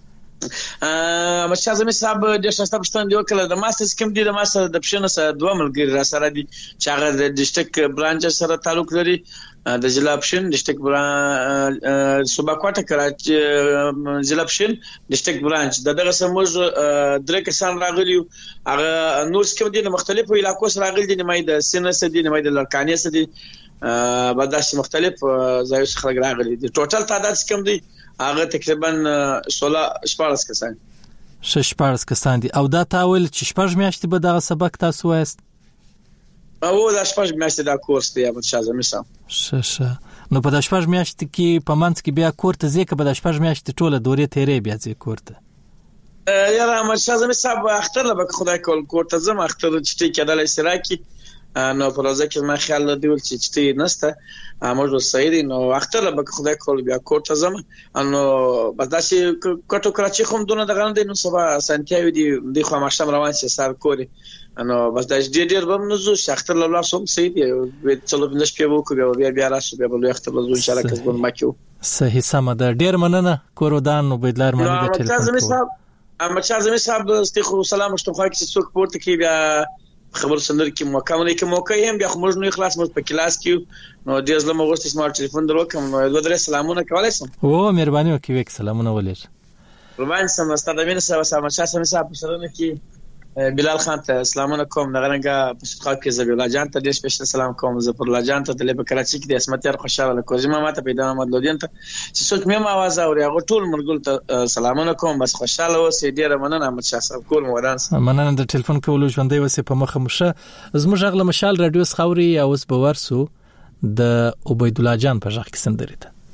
Speaker 11: ا مشه زمي صاحب د شاسته پښتون دی وکړه د ماستر سکیم دی د ماستر د پښنه سره دوه ملګری را سره دي چې هغه د ډیسټریکټ برانچ سره تعلق لري د ضلع پښن ډیسټریکټ برانچ صوبه کوټه کراچي ضلع پښن ډیسټریکټ برانچ د دغه سموز درې کسان راغلي هغه نور سکیم دي د مختلفو علاقو سره راغلي دي نمای د سینس دي نمای د لړکانې سره دي بعدش مختلف ځایو څخه راغلي دي ټوټل تعداد سکیم دي هغه تقریبا سولہ شپارس کسان
Speaker 1: شپارس کسان دي او دا تاول چې شپږ میاشتې به دغه سبق تاسو وایست
Speaker 11: او دا شپږ میاشتې دا کورس دی په شازمي سم
Speaker 1: ش ش نو په دا شپږ میاشتې کې په منځ کې بیا کورته ځکه په دا شپږ میاشتې ټوله دورې تیرې بیا ځې کورته
Speaker 11: یاره احمد شازمي صاحب اختر له خدای کول کورته زم اختر چې کېدل اشتراکي نو په لازم کې ما خیال دی ول چې چې نسته موږ سعید نو اختر له خدای کول بیا کورته زم نو بداسي کټو کراچي کوم دونه دغه نه نو سبا سنتیاوي دی د خو ماشم روان شي سر کوري نو بس دا ډېر ډېر بم نو زو اختر له الله سم سعید وي څلو بنش په وکړو بیا بیا راشو بیا بل اختر له ان شاء الله کسبون ماکیو
Speaker 1: صحیح سم ده ډېر مننه کورودان نو بيدلار مانی د ټلیفون
Speaker 11: اما چا زمي صاحب استخو سلام مشتخوا کې څوک پورته کې بیا خبر سندر کې موقع مې کې موقع هم بیا خو موږ نو اخلاص مو په کلاس کې نو د ازله مغوست سمارټ ټلیفون دروکم نو دوه درې سلامونه کولای شم
Speaker 1: او مهرباني وکړئ وک سلامونه ولې
Speaker 11: روان سم ستاسو د مين سره سم چا سم صاحب سره کې بلال خان ته سلامونه کوم نغرنګه په شخاب کې زبیلا جان ته د سپیشل سلام کوم زفر الله جان ته د کراچي کې د اسمت یار خوشاله کوزما ماته پیدا محمد لودین ته چې څوک مې ما आवाज اوري هغه ټول مرګل ته سلامونه کوم بس خوشاله اوسې ډیره مننه احمد شاه صاحب کول موران
Speaker 1: مننه د ټلیفون کولو ژوندۍ وسه په مخه مشه زموږ غله مشال رادیو خوري او اوس به ورسو د عبید الله جان په ځخ کې سندري ته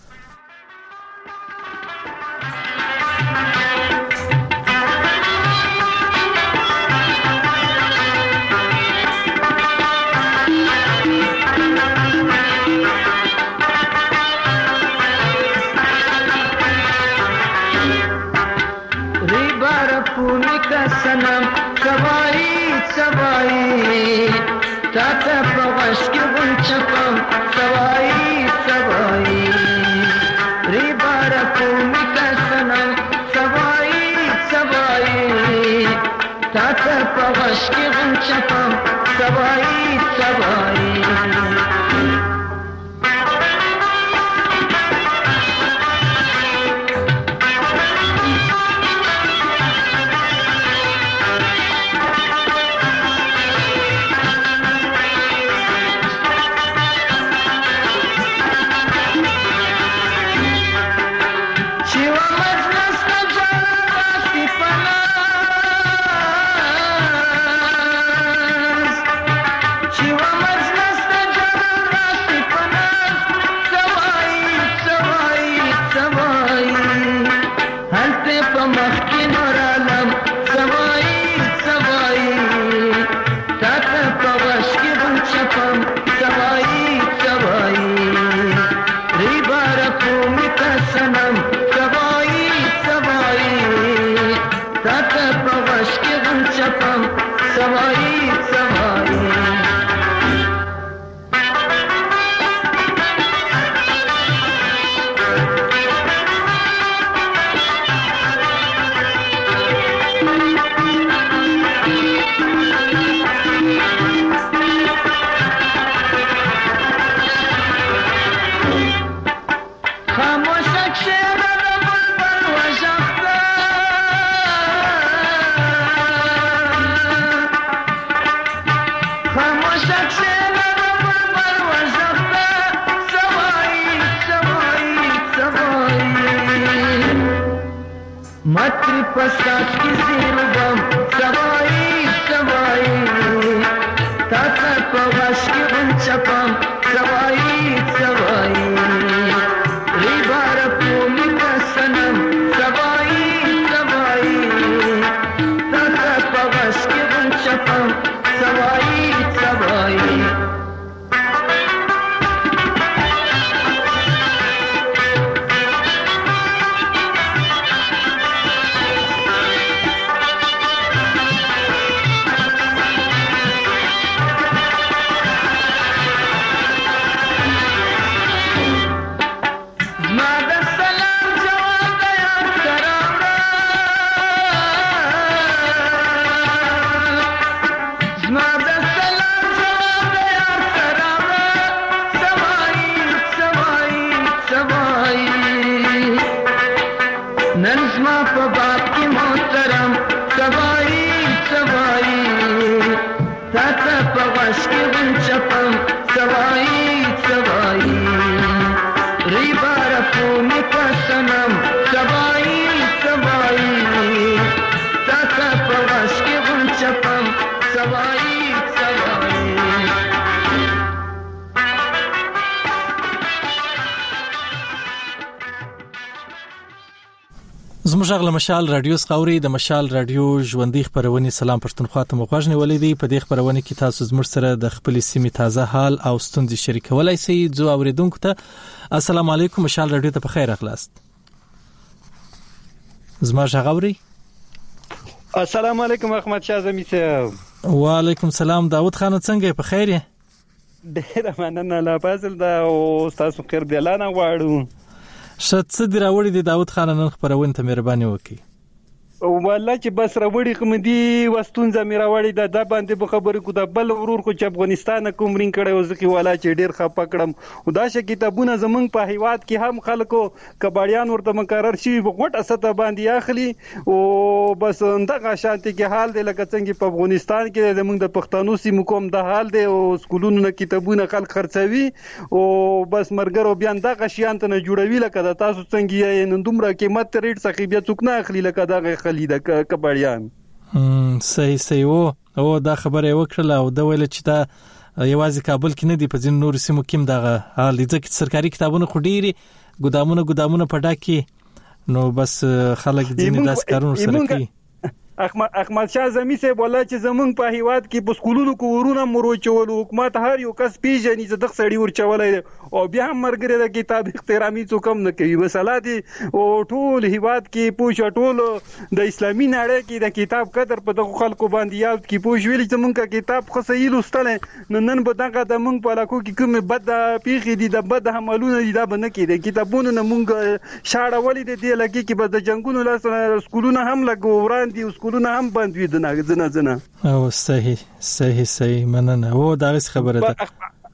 Speaker 12: سنم سوایی سوایی تاتا پغش کی غن چپم سوایی سوایی ری بارکو مکا سنم سوایی سوایی تاتا پغش کی غن چپم سوایی سوایی ماتری پساس کی زیربم سوایی سوایی تاتا پواش کی غنچپم سوایی سوایی ریبار پولی کا سنم سوایی سوایی تاتا پواش کی غنچپم سوایی سوایی عشق غنچپم سوایی سوایی ریبار پومی کسنم سوایی سوایی تاتا پا عشق غنچپم سوایی سوایی
Speaker 1: زموږ غل مشال رادیو سخوري د مشال رادیو ژوندۍ خبرونه سلام پښتونخوا ته مغوښنه ولې په دې خبرونه کې تاسو زموږ سره د خپل سیمې تازه حال او ستونزې شریکولای شئ. زه اوریدونکو ته السلام علیکم، مشال رادیو ته په خیر اخلاص. زما غاوري
Speaker 13: السلام علیکم احمد شاه زمي صاحب.
Speaker 1: وعلیکم السلام داوود خان، څنګه په خیر یې؟
Speaker 13: ډیر مننه لا فاصل دا او تاسو خیر دی لاله غواړو.
Speaker 1: شت څه دی راوړی دی داوود خان نن خبرونه ته مهرباني وکړي.
Speaker 13: او والله چې بس راوړی کوم دی وستونځه مې راوړی دا د باندې په خبرې کو دا بل ورور کو چې افغانستان کوم رین کړي او ځکه والا چې ډیر خپه کړم او دا چې کتابونه زمونږ په هیواد کې هم خلکو کباړیان ورته مقرر شي غټه سطح باندې اخلي او بس دغه شانتي کې حال دی لکه څنګه په افغانستان کې زمونږ د پښتنو سیمو کوم د حال دی او سکولونو نه کتابونه خلک خرڅوي او بس مرګرو بیان دغه شیان ته نه جوړوي لکه د تاسو څنګه یې نن دومره قیمت ریټ څخه بیا څوک نه اخلي لکه دغه خلی د کباړیان.
Speaker 1: هم صحیح صحیح وو او دا خبره وکړه او دا ویل چې دا یوازې کابل کې نه دی، په ځین نور سیمو کې دغه حال دي ځکه سرکاري کتابونه خو ډيري ګدامونه ګدامونه پټاکي نو بس خلک ځینې داس کارونه سره کوي.
Speaker 13: احمد احمد شاه زمي صاحب ولا چې زمونږ په هیواد کې په سکولونو کې ورونه مروچول حکومت هر یو کس پیژني چې دغه سړی ورچولای او بیا هم مرګره د کتاب احترامي څوک نه کوي. مثلا دي او ټول هیواد کې پوښ ټول د اسلامي نړۍ کې د کتاب قدر په دغه خلکو باندې یاد کې پوښ ویل چې مونږه کتاب خو صحیح لوستل نو نن به دغه د مونږ په علاقو کې کوم بد پیخي دي د بد عملونه دي دا بنه کې د کتابونو نه مونږ شاړه ولې دي لکه کې به د جنگونو لاس سکولونه هم لګو وړاندې سکولونه هم بند وي دنه زنه زنه او
Speaker 1: صحیح صحیح صحیح مننه او دا خبره ده.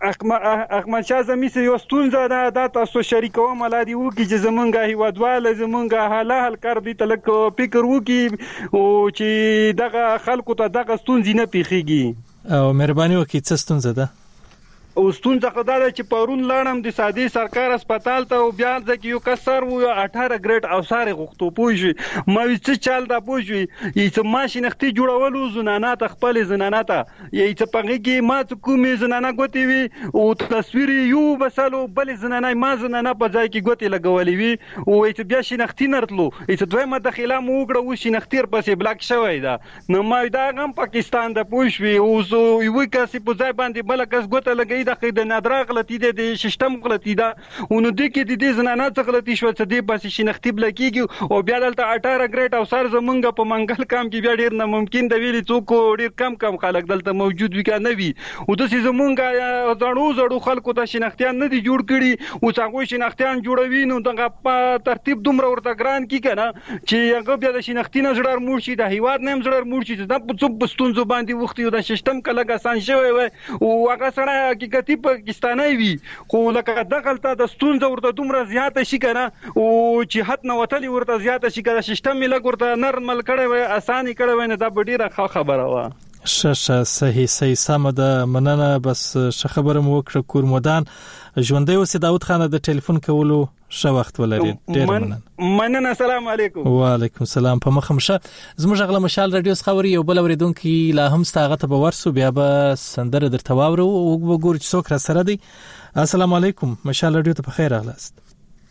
Speaker 13: احمد شاه زمي سه یو ستونزه ده دا تاسو شریکوم ملادي وو کې چې زمونږه هیوادواله زمونږه حاله حل کار دي تلک فکر وو کې او چې دغه خلکو ته دغه ستونزې نه پیخيږي
Speaker 1: او مهرباني وکړئ څه ستونزه ده.
Speaker 13: او ستونزه خدای ده چې پرون لاړم د سادي سرکار هسپتال ته او بیا ځکه یو کسر وو اठारह ګریډ او ساره غوښتو پوجي ما چې چال دا پوجي یې ماشين اختي جوړولو زنانه تخپل زنانه ته یې چې پغې کې ما ته کومې زنانه غوتي وي او تصویر یو بسلو بل زنانه ما زنانه په ځای کې غوتي لګولې وي او چې بیا شنختي نرتلو چې دوی مداخله مو وګړو و شنختیر پسې بلاک شوی دا نو ما دا غم پاکستان د پوښوي او زه یو کسي په ځای باندې بل کس غوته لګي د خې د نادرا غلطي د سیستم غلطي ده او نو د کې د دې زنانه څخه غلطي شو چې د بس شنختي بلکېږي او بیا دلته اठारह ګریډ او سر زمونږ په منګل کام کې بیا ډیر نه ممکن د ویلي څوک ډیر کم کم خلک دلته موجود وي کنه وي او د سې زمونږ ځړو زړو خلکو ته شنختيان نه دي جوړ کړي او څنګه شنختيان جوړوي نو دغه ترتیب دومره ورته ګران کی کنه چې هغه بیا د شنختي نه زړر مور شي د هیواد نیم زړر مور شي د په څوب بستونزو باندې وختي د سیستم کله آسان شوی وي او هغه سره حقیقتي پاکستاني وي خو لکه دغلطه د ستونزه ورته دومره زیاته شي کنه او چې حد نه وتلی ورته زیاته شي کنه سیستم ملګ ورته نرمل کړي وي اساني کړي وي نه دا ډیره خبره و.
Speaker 1: ششه صحیح صحیح سم ده مننه بس ش خبره مو وکړه کور مودان ژوندۍ اوسې داوود خان د ټلیفون کولو ښه وخت ولري ډیر مننه
Speaker 13: مننه السلام علیکم.
Speaker 1: وعلیکم السلام په مخمشه زموږ غله مشال رادیو خبري یو بل اوریدونکو لا هم ستاغه ته ورسو بیا به سندره درته واورو او وګورئ چې څوک را سره دی. السلام علیکم مشال رادیو ته په خیر اغلاست.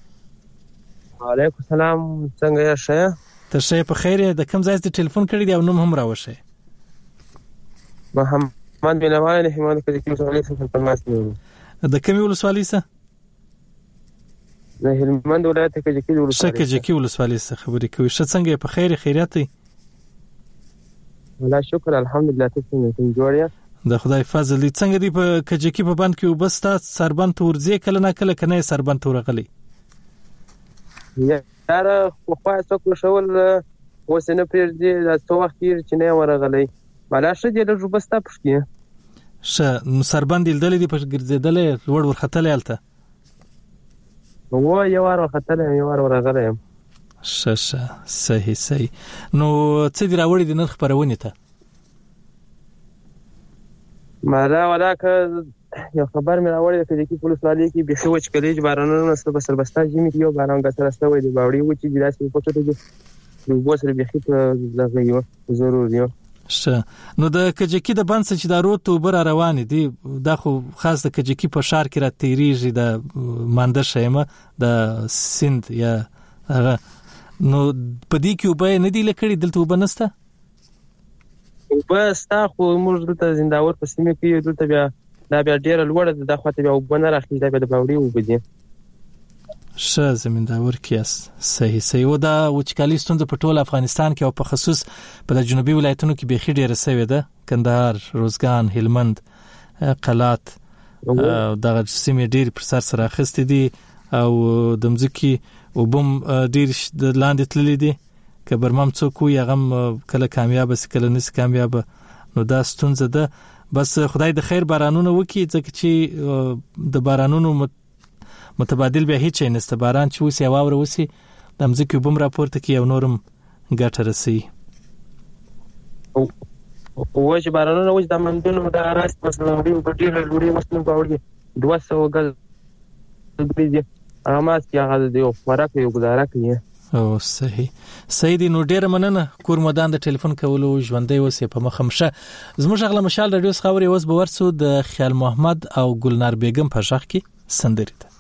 Speaker 8: وعلیکم السلام څنګه یې شه
Speaker 1: ته شه په خیر د کوم ځای ته ټلیفون کړی دی او نوم هم راوشه؟
Speaker 8: محمد بن عوان حماد کې د ولسوالۍ څخه تماس نیولو.
Speaker 1: د کومې ولسوالۍ څخه؟
Speaker 8: د هلمند ولایت کې د کلی ولسوالۍ.
Speaker 1: شکه جکی ولسوالۍ څخه خبرې کوي. څه څنګه په خیر خیریت دی؟
Speaker 8: والله شکر الحمدلله ته څنګه جوړ یې؟
Speaker 1: د خدای فضل دی. څنګه دی په کجکی په بند کې وبستا سربند تورځي کله نه کله کنه سربند تورغلی؟
Speaker 8: یار خو خو څوک شول وسنه پرځي د څو وخت چې نه ورغلی مالا شه دې له وبستا پښکې
Speaker 1: شه سربند دل دی په ګرځیدل ور ور خطلې الته
Speaker 8: و یو ور خطلې یو ور ورغلی
Speaker 1: شه شه صحیح صحیح نو څه دی راوړی د نرخ پرونی ته؟
Speaker 8: مالا ولا که یو خبر مې راوړی چې د کی پولیس والي کې به شو چې کلیج بارانونو سره بسر بستا جمی کې یو باران غتر استوي دی باوري و چې داسې په څه دی یو وسره به خېټه لږه یو ضروري یو
Speaker 1: شه نو د کجکی د بنس چې د روت وبر روان دي دا خو خاص د کجکی په شار کې را تیریږي د مانده شیمه د سند یا هغه نو په دې کې وبې نه دی لکړي دلته وبنسته
Speaker 8: بس تا خو موږ دلته زنداور په سیمه کې دلته بیا دا بیا ډیر لوړ ده د خواته بیا وبنه راخلي دا بیا د باوري وبدي
Speaker 1: شه زمینداور کیاس صحیح صحیح و دا وچکالي ستونزه په ټول افغانستان کې او په خصوص په جنوبي ولایتونو کې بيخي ډیره سوي ده کندهار روزګان هلمند قلات دا سیمې ډیر پر سر سره اخستې دي او د مځکي وبم ډیر د لاندې تللې دي که برمم څوک وي هغه کله کامیاب سي کله نس کامیاب نو دا ستونزه ده بس خدای د خیر بارانونه وکي ځکه چې د بارانونو متبادل به هیڅ نه است باران چې وسی واوره وسی د مځکي وبم راپورته کی یو نورم ګټه رسي
Speaker 8: او وځ بارانونه وځ د مندونو د راس مثلا وړي په ډیر لوري مثلا باوري دوه سوه غل دې هغه هغه د یو خوراک یو گزاره کوي
Speaker 1: او صحیح سیدی نو ډیر مننه کور مدان د ټلیفون کولو ژوندۍ وسه په مخمشه زموږ غل مشال رادیو خبري اوس به ورسو د خیال محمد او ګلنار بیگم په شاخ کې سندري ده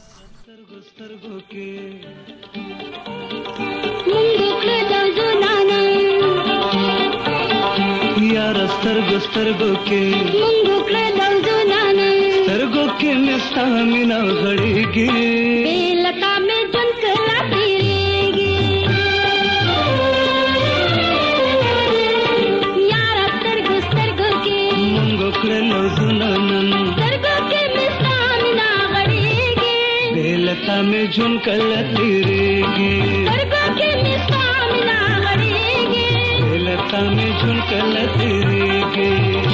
Speaker 9: یار سترګو سترګو کې مونږ کړه دلځنانه سترګو کې مستا مینا غړېږي بیلتا مې جن کلا تیریږي یار سترګو سترګو کې مونږ کړه دلځنانه سترګو کې مستا مینا غړېږي بیلتا مې جن کلا تیریږي سترګو کې مستا مینا غړېږي بیلتا مې جن کلا تیریږي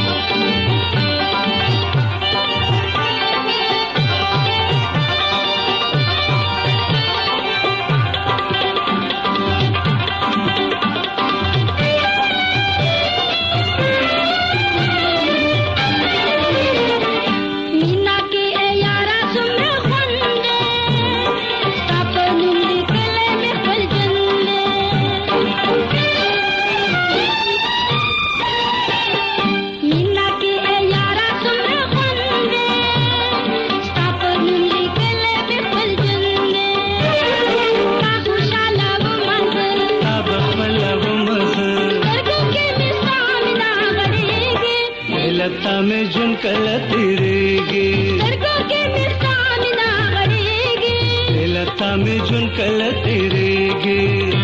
Speaker 9: में जुन कल तेरेगे लड़कों के मिर्चा में ना गड़ेगे लता में जुन कल तेरेगे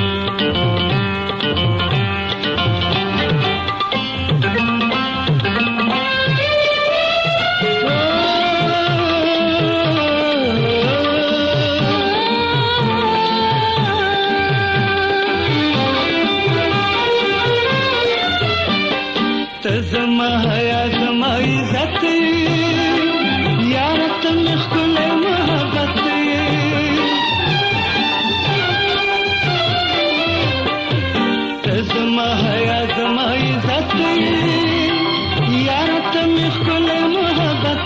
Speaker 9: तज़मा हया ज़माई ज़त यार तुम खुल मोहब्बत तज़मा हया ज़माई ज़त यार तुम खुल मोहब्बत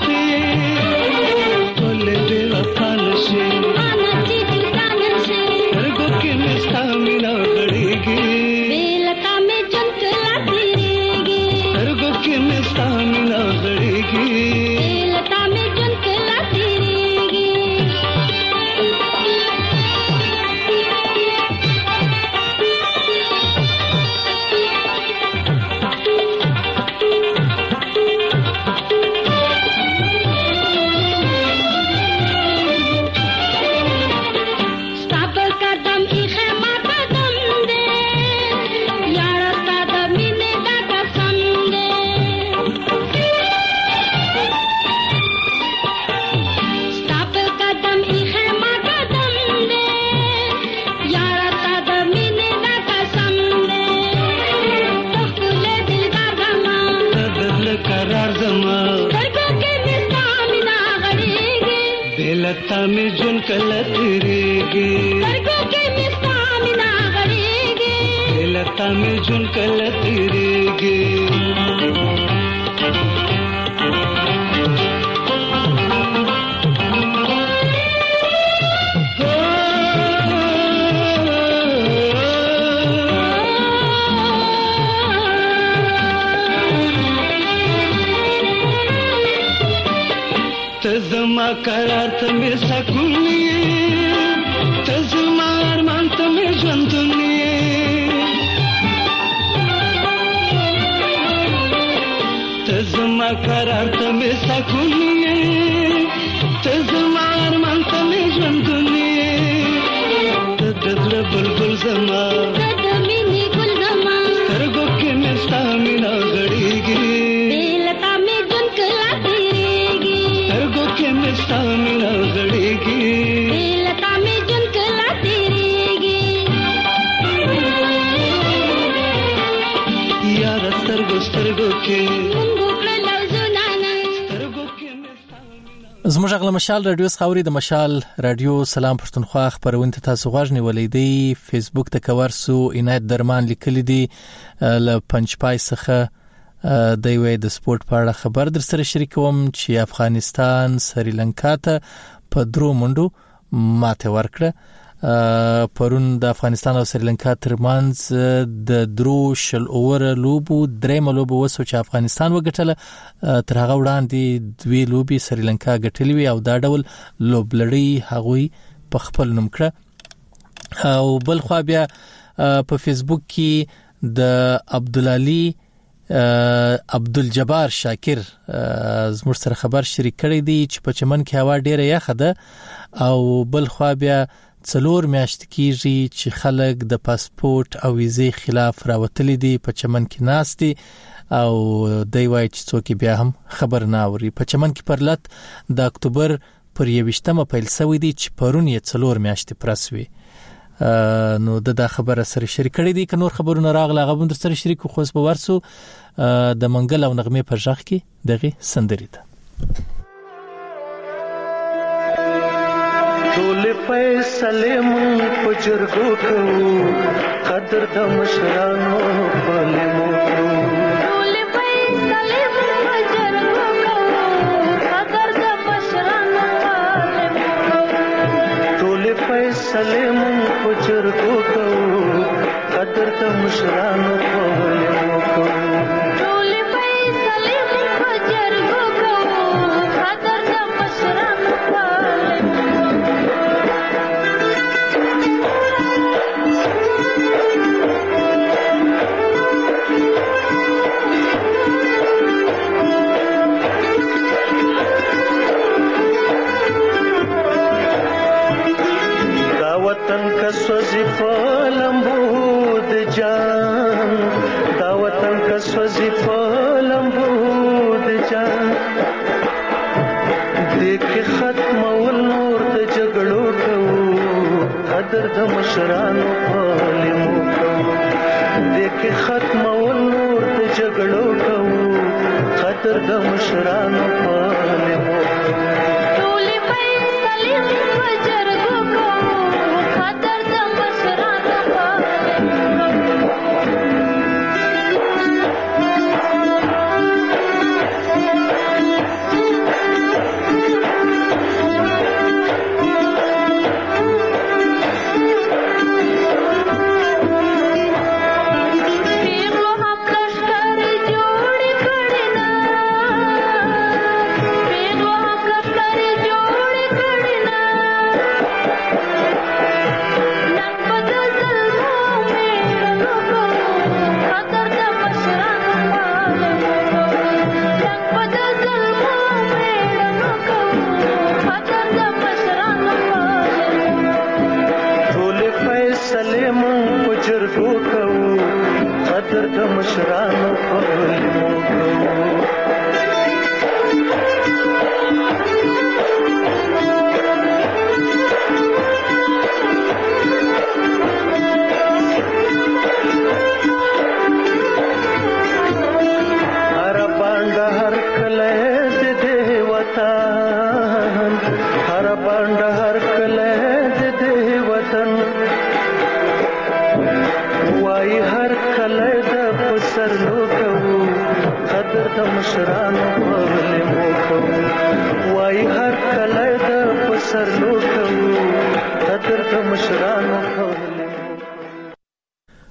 Speaker 9: खुल बेवफा नशे आनती दिलदान से रगो के मिस्ता मिला गड़ेगी बेलता में जंतला तेरेगी रगो के मिस्ता मिला गड़ेगी बेलता में जंतला तेरेगी लता में जुन कल तेरेगे लड़कों के मिस्ता में ना गड़ेगे लता में जुन कल तेरेगे
Speaker 12: زما قرار ته مې سکون ته زما ارمان ته مې ژوندون ته زما قرار ته مې سکون ته زما ارمان ته مې ژوندون ته د زړه بلبل زما ته د مینې ګل زما سترګو کې مې ستا مینه غړېږي بېلتا مې ژوند کله تېرېږي سترګو کې مې ستا مینه غړېږي بېلتا مې ژوند کله تېرېږي یاره سترګو سترګو کې
Speaker 1: زموږ غل مشال رادیو خاوري د مشال رادیو سلام پښتونخوا خبرونه ته تاسو غوښنی ولې دی فیسبوک ته کورسو عنایت درمان لیکل دي ل پنځپای څخه د وی د سپورت په اړه خبر در سره شریکوم چې افغانستان سریلانکا ته په درو منډو ماته ورکړه پرون د افغانستان او سریلانکا ترمنځ د درو شل اوور لوبو درې ملوبو وسو چې افغانستان وګټله تر هغه وړاندې دوی لوبي سریلانکا ګټلې وي او دا ډول لوبلړی هغوی په خپل نوم کړه او بل خو بیا په فیسبوک کې د عبدالعلی عبدالجبار شاکر زموږ سره خبر شریک کړی دی چې په چمن کې هوا ډیره یخه ده او بل خو بیا څلور میاشت کېږي چې خلک د پاسپورت او ویزې خلاف راوتلي دي په چمن کې ناستي او دوی وایي چې څوک بیا هم خبر نه اوري په چمن کې پرلط د اکتوبر پر یوویشتمه پیل شوی دی چې پرون یې څلور میاشتې پرسوي نو د دا خبره سره شریک کړی دی که نور خبرونه راغله هغه هم در سره شریک خو اوس به ورسو د منګل او نغمې په ژغ کې دغه سندرې ده
Speaker 9: ټول فیصله مون په جرګو کوو قدر د مشرانو په لمو ټول فیصله مون په جرګو کوو قدر د مشرانو په لمو ټول فیصله مون په جرګو کوو قدر د مشرانو په لمو ټول فیصله مون په جرګو کوو قدر د مشرانو په وطن کا سوزی فلمبو د جان دا وطن کا سوزی فلمبو د جان دیکھ ختم ول نور د جګړو کوو قدر د مشرانو پالمو کوو دیکھ ختم ول نور د جګړو کوو قدر د مشرانو پالمو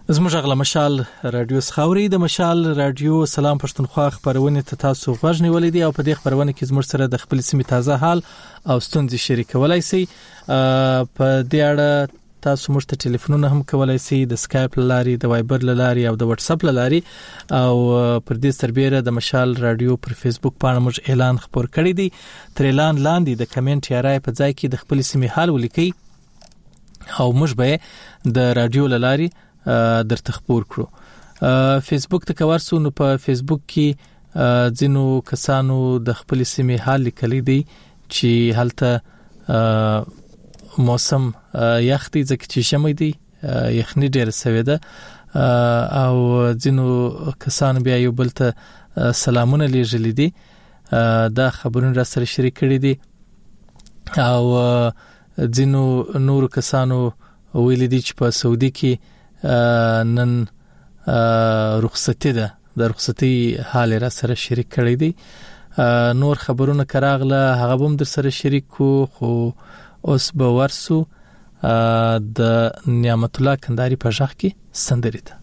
Speaker 1: زموږ غلا مشال رادیو سخاوري د مشال رادیو سلام پښتونخوا خبرونه ته تاسو غوښ نیولې دي او په دې خبرونه کې زموږ سره د خپل سیمې تازه حال او ستونزې شریکولای شي. په دې اړه تاسو موږ ته ټلیفونونه هم کولای شئ د سکایپ لاري، د وایبر لاري او د واتس اپ لاري. او پر دې سربېره د مشال رادیو پر فیسبوک باندې موږ اعلان خبر کړی دی. تر اعلان لاندې د کمنټ یا رائے په ځای کې د خپل سیمې حال ولیکئ او موږ به د رادیو لاري درته خبر کړو. فیسبوک ته کورسو نو په فیسبوک کې ځینو کسانو د خپل سیمې حال لیکلي دي چې هلته موسم یخ دی ځکه چې شمه دی یخني ډېر سوي ده او ځینو کسان بیا یو بل ته سلامونه لیږلي دي. دا خبرونه را سره شریک کړي دي او ځینو نور کسانو ویل دي چې په سعودي کې نن رخصتي ده، د رخصتي حال را سره شریک کړی دی. نور خبرونه کراغله هغه هم در سره شریک کو، خو اوس به ورسو د نعمت الله کنداری په ځخ کې سندري ده.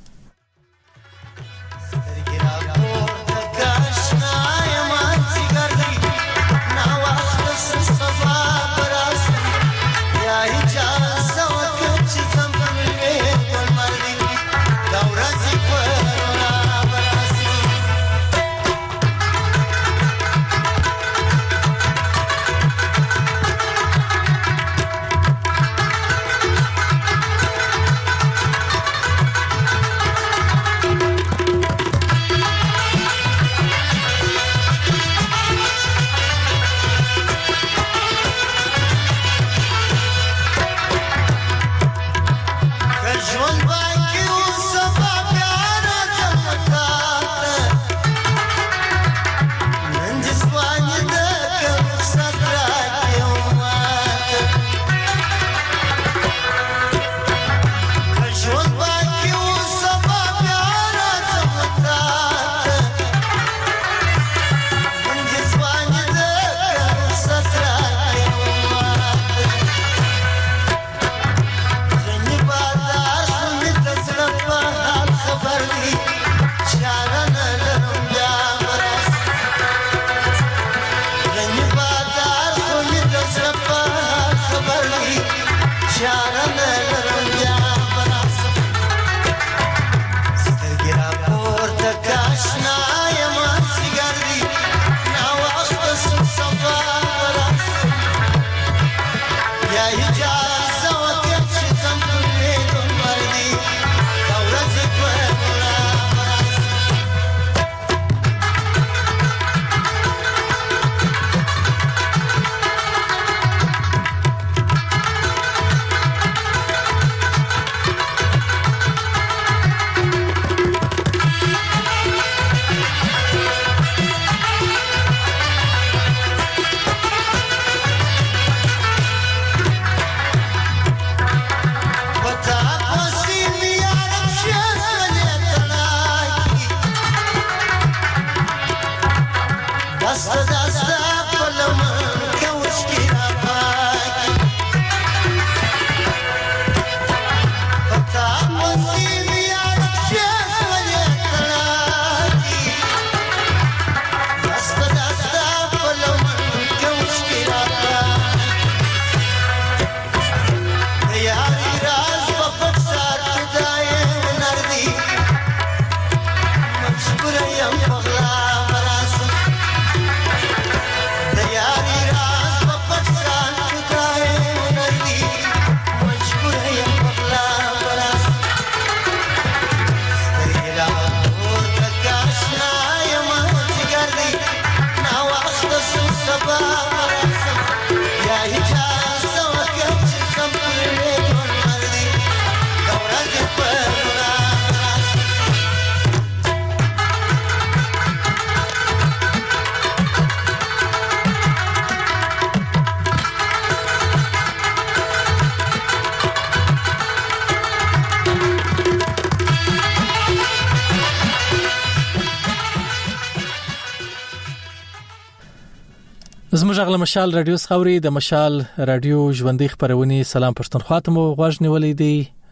Speaker 1: زموږ غلا مشال رادیو سخاوري د مشال رادیو ژوندۍ خبرونه سلام پښتونخوا ته مو غوښ نیولې دي.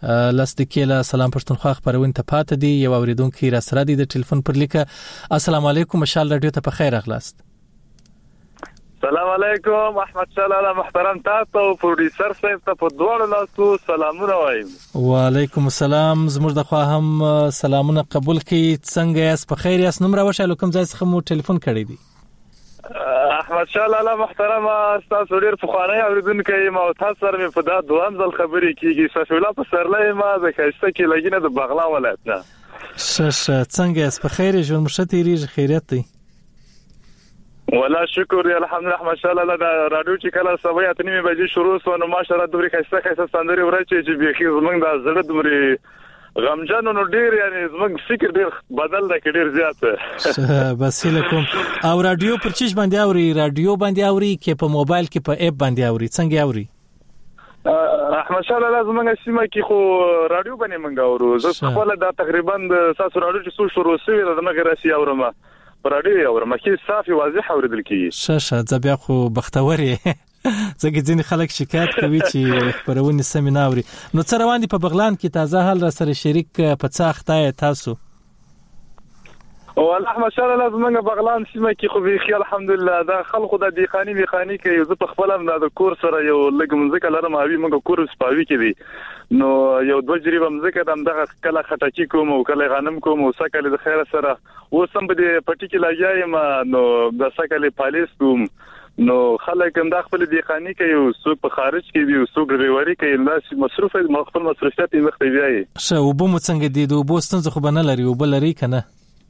Speaker 1: لاس د کېله سلام پښتونخوا خبرونه ته پاتې دي. یو اوریدونکو را سره دی د ټلیفون پر لیکه. السلام علیکم مشال رادیو ته په خیر اغلاست.
Speaker 14: سلام علیکم احمد شاه لاله محترم تاسو او پروډوسر صاحب ته په دوه لاسو سلامونه وایم.
Speaker 1: وعلیکم السلام زموږ د خوا هم سلامونه قبول کړئ. څنګه یاست؟ په خیر یاست؟ نوم راوښایلو کوم ځای څخه مو ټلیفون کړی دی؟
Speaker 14: احمد شاه لاله محترم تاسو ډیر فخانه اوریدونکو یم او تاسو سره مې په دا دوام ځل خبرې کیږي. سفیلا په سرلې ما د کښته کې لګینه د بغلان ولایت نه.
Speaker 1: شش څنګه یاست؟ په خیر ژوند مشته ریږي خیریت دی؟
Speaker 14: والله شکر دی الحمدلله احمد شاه لاله د رادیو چې کله سبا یا تنمه بجې شروع سو نو ماشاءالله دوی کښته کښته ستندري ورچې چې بيخي زمنګ د زړه دمري غمجن نو ډیر یعنی زمنګ فکر ډیر بدل دا کې ډیر زیات.
Speaker 1: بس لکم او رادیو پر چیش باندې اوري؟ رادیو باندې اوري کې په موبایل کې په اپ باندې اوري؟ څنګه اوري؟
Speaker 14: احمد شاه لاله زمنګ سیمه کې خو رادیو باندې منګ اورو. زه خپل دا تقریبا د ساسو رادیو چې سو شروع شوی د مګر راسي اورم پرادي او مخکې صافي واضح اوریدل کیږي.
Speaker 1: شاشه ځبیا خو بختوري ځکه ځینې خلک شکایت کوي چې خبرونه سمیناوري. نو څه روان دي په بغلان کې؟ تازه حال را سره شریک په څاختای تاسو؟
Speaker 14: او احمد شاه لاله زمونږ بغلان سیمه کې خو به الحمدلله دا خلکو د دیخانی میخانی کوي. زه په خپل هم د کور سره یو لګ مزه لرم اوی موږ کور سپاوي کوي نو یو دوه جریبه مزه دم دغه کله خټکی کوم او کله غنم کوم او سکه د خیر سره و سم په دې پټی کې لګیایم نو د سکه پالیس کوم نو خلک هم د خپل دیخانی کوي او څوک په خارج کې دی او څوک ریوري کوي لاس مصرف خپل مصرفات یې وخت دی.
Speaker 1: شه وبو مو څنګه دی د وبو ستنځ خو بنه لري وبو لري کنه؟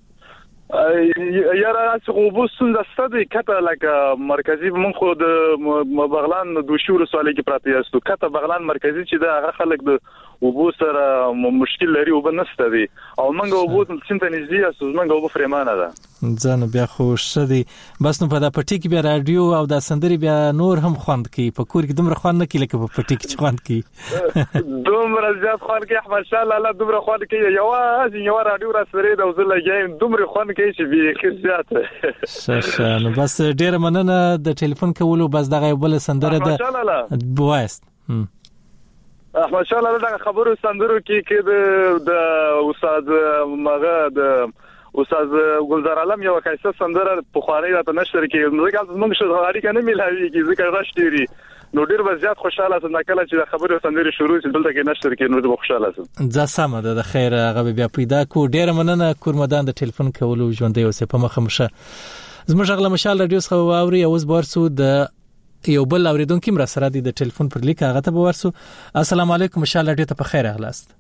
Speaker 14: یاره چې وبوسون د ستدي کته لکه مرکزی من خو د بغلان د شور سوالي کې پراته یاستو کته بغلان مرکزی چې د هغه خلک د وبو سره مشکل لري او بنسته دي او منګه وبو څنګه نږدې اسو منګه وبو فرمانه ده
Speaker 1: ځنه بیا خو شدي. بس نو په دا پټی کې بیا رادیو او د سندري بیا نور هم خوند کوي. په کور کې دومره خوند نه کوي لکه په پټی کې خوند کوي.
Speaker 14: دومره زیات خوند کوي احمد شاه لاله دومره خوند کوي. یو از یو رادیو را سره د وزل لګایم دومره خوند کوي چې به خزيات.
Speaker 1: شاشه نو بس ډیر مننه د ټلیفون کولو. بس دغه بل سندره ده بوایست
Speaker 14: احمد شاه لاله د خبرو سندرو کې کې د استاد مغه د استاد ګلزار عالم یو کیسه سندره په خواري راته نشر کې موږ موږ شهري کنه ملایوي کې ذکر راشتيري نو ډیر وضعیت خوشاله سم کله چې خبرو سندري شروع شي دلته کې نشر کې نو خوشاله سم
Speaker 1: ځا سم ده خیر هغه بیا پیدا کو. ډیر مننه کورمدان د ټلیفون کولو ژوندې اوسه په مخه مشه. زموږ غل مشال رادیو څخه واوري اوس بورسو د یو بل اوریدونکو مر سره دی د ټلیفون پر لیک هغه ته ورسو. السلام علیکم مشال رادیو ته په خیر اغلاست.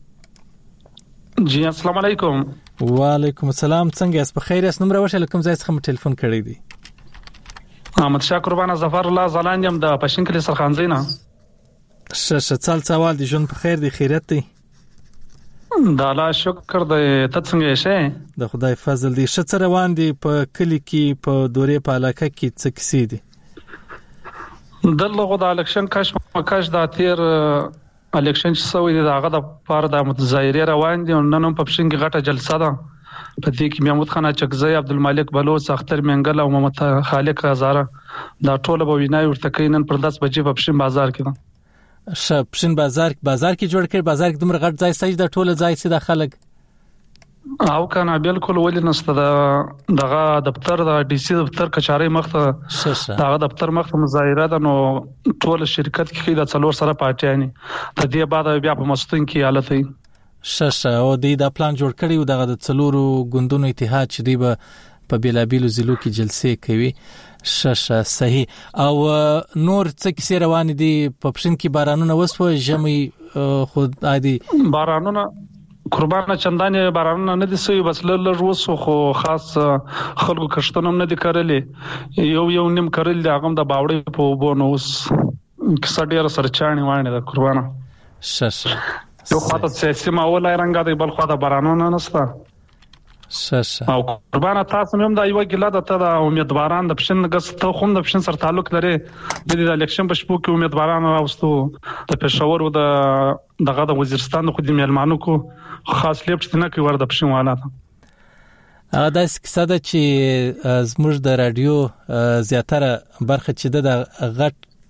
Speaker 15: جی السلام علیکم.
Speaker 1: وعلیکم السلام. څنګه یاست؟ په خیر یاست؟ نوم راوښه کوم ځای څخه ټلیفون کړی دی؟
Speaker 15: احمد شاه قربان ظفر الله زلاندیم د پښین کلی سرخانزینا.
Speaker 1: شش څال سوال دی ژوند په خیر دی خیرت دی؟
Speaker 15: د الله شکر د ته څنګه یې؟
Speaker 1: د خدای فضل دی. ش څه روان دی په کلی کې په دورې په علاقه کې څه کیسې دي؟
Speaker 15: دلته د الیکشن کاش مکاش د تیر الیکشن چې سوي د هغه د پاره د متظاهره روان دي. نن هم په پښین کې غټه جلسه ده په دې کې محمود خان چکزی، عبدالمالک بلوچ، اختر منګل او محمد خالق هزاره دا ټول به وینای ورته کینن پر داس بجې په پښین بازار کې ده.
Speaker 1: ش پښین بازار بازار کې جوړ کړي بازار کې دومره غټ ځای سج د ټوله ځای سي د خلک
Speaker 15: او کنه بالکل ولې نسته د دغه دفتر د ډي سي دفتر کچاري مخته دغه دفتر مخته مظاهره ده نو ټول شرکت کې د څلور سره پاتېانی ته دی بعد بیا په مستون کې حالت وي.
Speaker 1: شش او د دا پلان جوړ کړی او دغه د څلورو ګوندونو اتحاد چې دی په بیلابیلو ضلعو کې جلسې کوي. شش صحیح. او نور څه کیسې روان دي؟ په پښین کې بارانونه وسو ژمي خود عادي
Speaker 15: بارانونه قربانه چندانې بارانونه نه دي سوي بس لږ وسو خو خاص خلکو کښتونه نه دي کړلې یو یو نیم کړل دي هغه د باوړې په بونوس کیسه ډیره سرچانه وانه د قربانه.
Speaker 1: شش
Speaker 15: یو خاطر سیاسي ماحول رنګا دی بل خاطر بارانونه نسته.
Speaker 1: شش
Speaker 15: او قربانه تاسو هم د یو ګلا د ته د امیدواران د پښین غس ته خو د پښین سره تعلق لري د دې الیکشن په شپو کې امیدواران راوستو د پېښور او د دغه د وزیرستان خو د میلمانو کو خاص لیپټنه کې ور د پښین والا
Speaker 1: هغه د کیسه ده چې زموږ د رادیو زیاتره برخه چې د غټ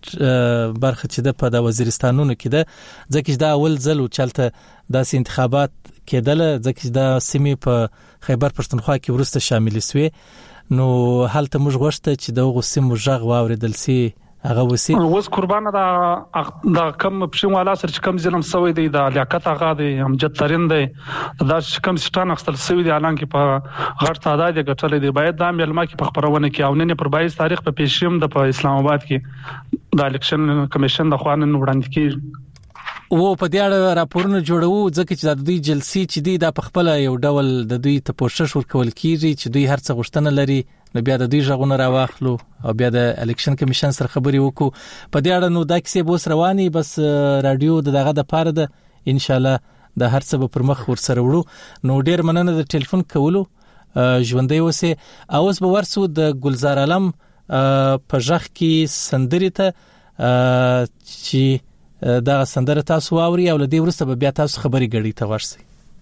Speaker 1: برخه چې د په وزیرستانونو کې ده ځکه دا اول ځل او چلته داسې انتخابات کېدل ځکه دا سیمې په خیبر پښتونخوا کې ورسته شامل شوي نو حالت موږ غوښته چې د غوسم ژغ واوریدل سي هغه وسی
Speaker 15: اوس قربانه دا د کم پښینواله سره چې کم ظلم سوی دی د لیاقت هغه دی امجد ترين دی دا کم سټان اخستل سوی دی اعلان کې په غړ تعداد غټل دی باید د ملما کې په خبرونه کې او نن پر بایس تاریخ په پېښیم د په اسلام آباد کې د الیکشن کمیشن د خوانن وړاندې کې
Speaker 1: و په دې اړه راپورونه جوړو ځکه چې د دوی جلسې چې دی د خپل یو ډول د دوی ته پوښښ ورکول کیږي چې دوی هرڅه غوښتنه لري نو بیا د دوی ژغونه راواخلو او بیا د الیکشن کمیشن سره خبري وکړو په دې اړه نو دا کیسه بوس رواني بس رادیو دغه د پاره ده ان شاء الله د هرڅه به پر مخ ور سره وړو نو ډیر مننه د ټلیفون کولو ژوندۍ اوسه اوس به ورسو د ګلزار علم په ژغ کې سندري ته چې دا سندره تاسو واوري او لدی ورسته به بیا تاسو خبري غړي ته ورسئ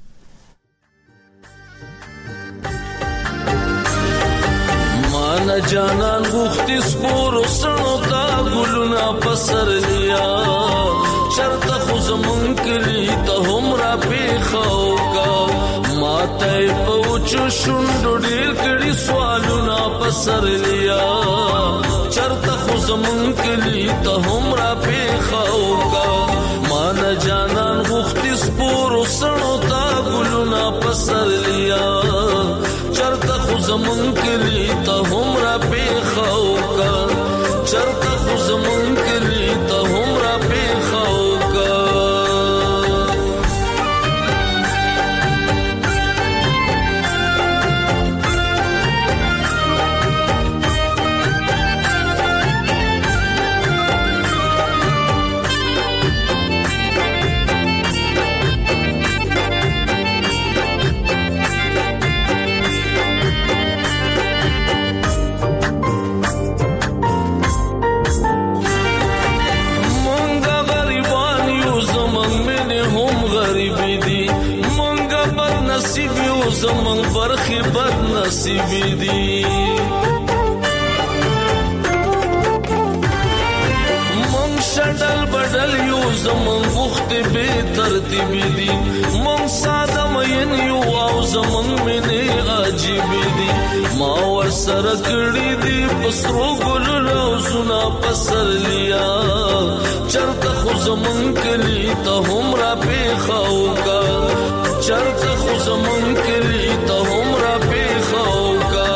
Speaker 9: مان جانان غوختي سپور سنو تا ګلنا پسر لیا شرط خو زمون کلی ته هم را پیخاو کا ماته پوچ شوندو ډیر کړي سوالونه پسر لیا شرط خو زمون کلی ته هم را پیخاو کا مان جانان غوختي سپور سنو تا ګلنا پسر لیا شرط خو زمون کلی ته هم را پیخاو کا شرط خو زمون کلی ته هم را پیخاو زمون برخي بد نصیب دي مون شډل بدل یو زمون وخت به ترتیب دي مون ساده مین یو او زمون منه عجیب دي ما ور سره کړی دي پسرو ګل لو سنا پسر لیا چرته خو زمون کلی ته هم را پیخاو کا چرته خو زمون کلی ته هم را پیخاو کا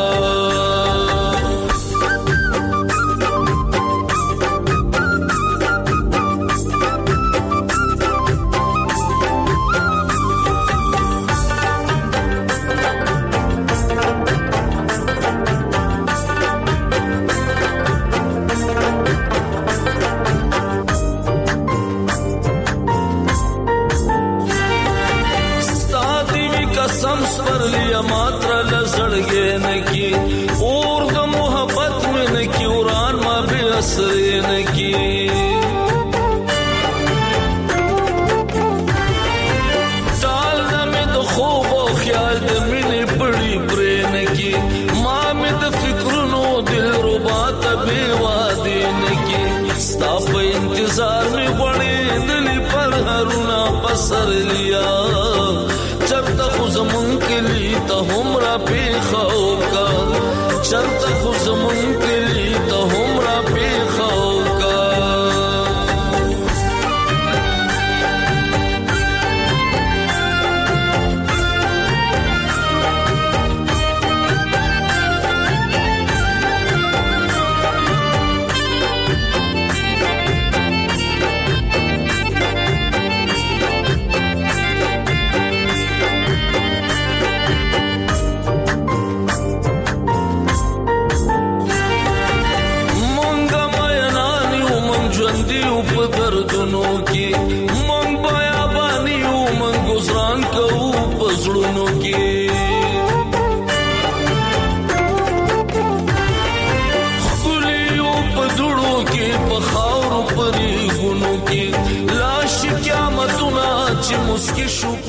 Speaker 9: پسر لیا چرته خو زمون کلی ته هم را پیخاو کا چرته خو زمون کلی ته هم را پیخاو کا
Speaker 12: مسکی شو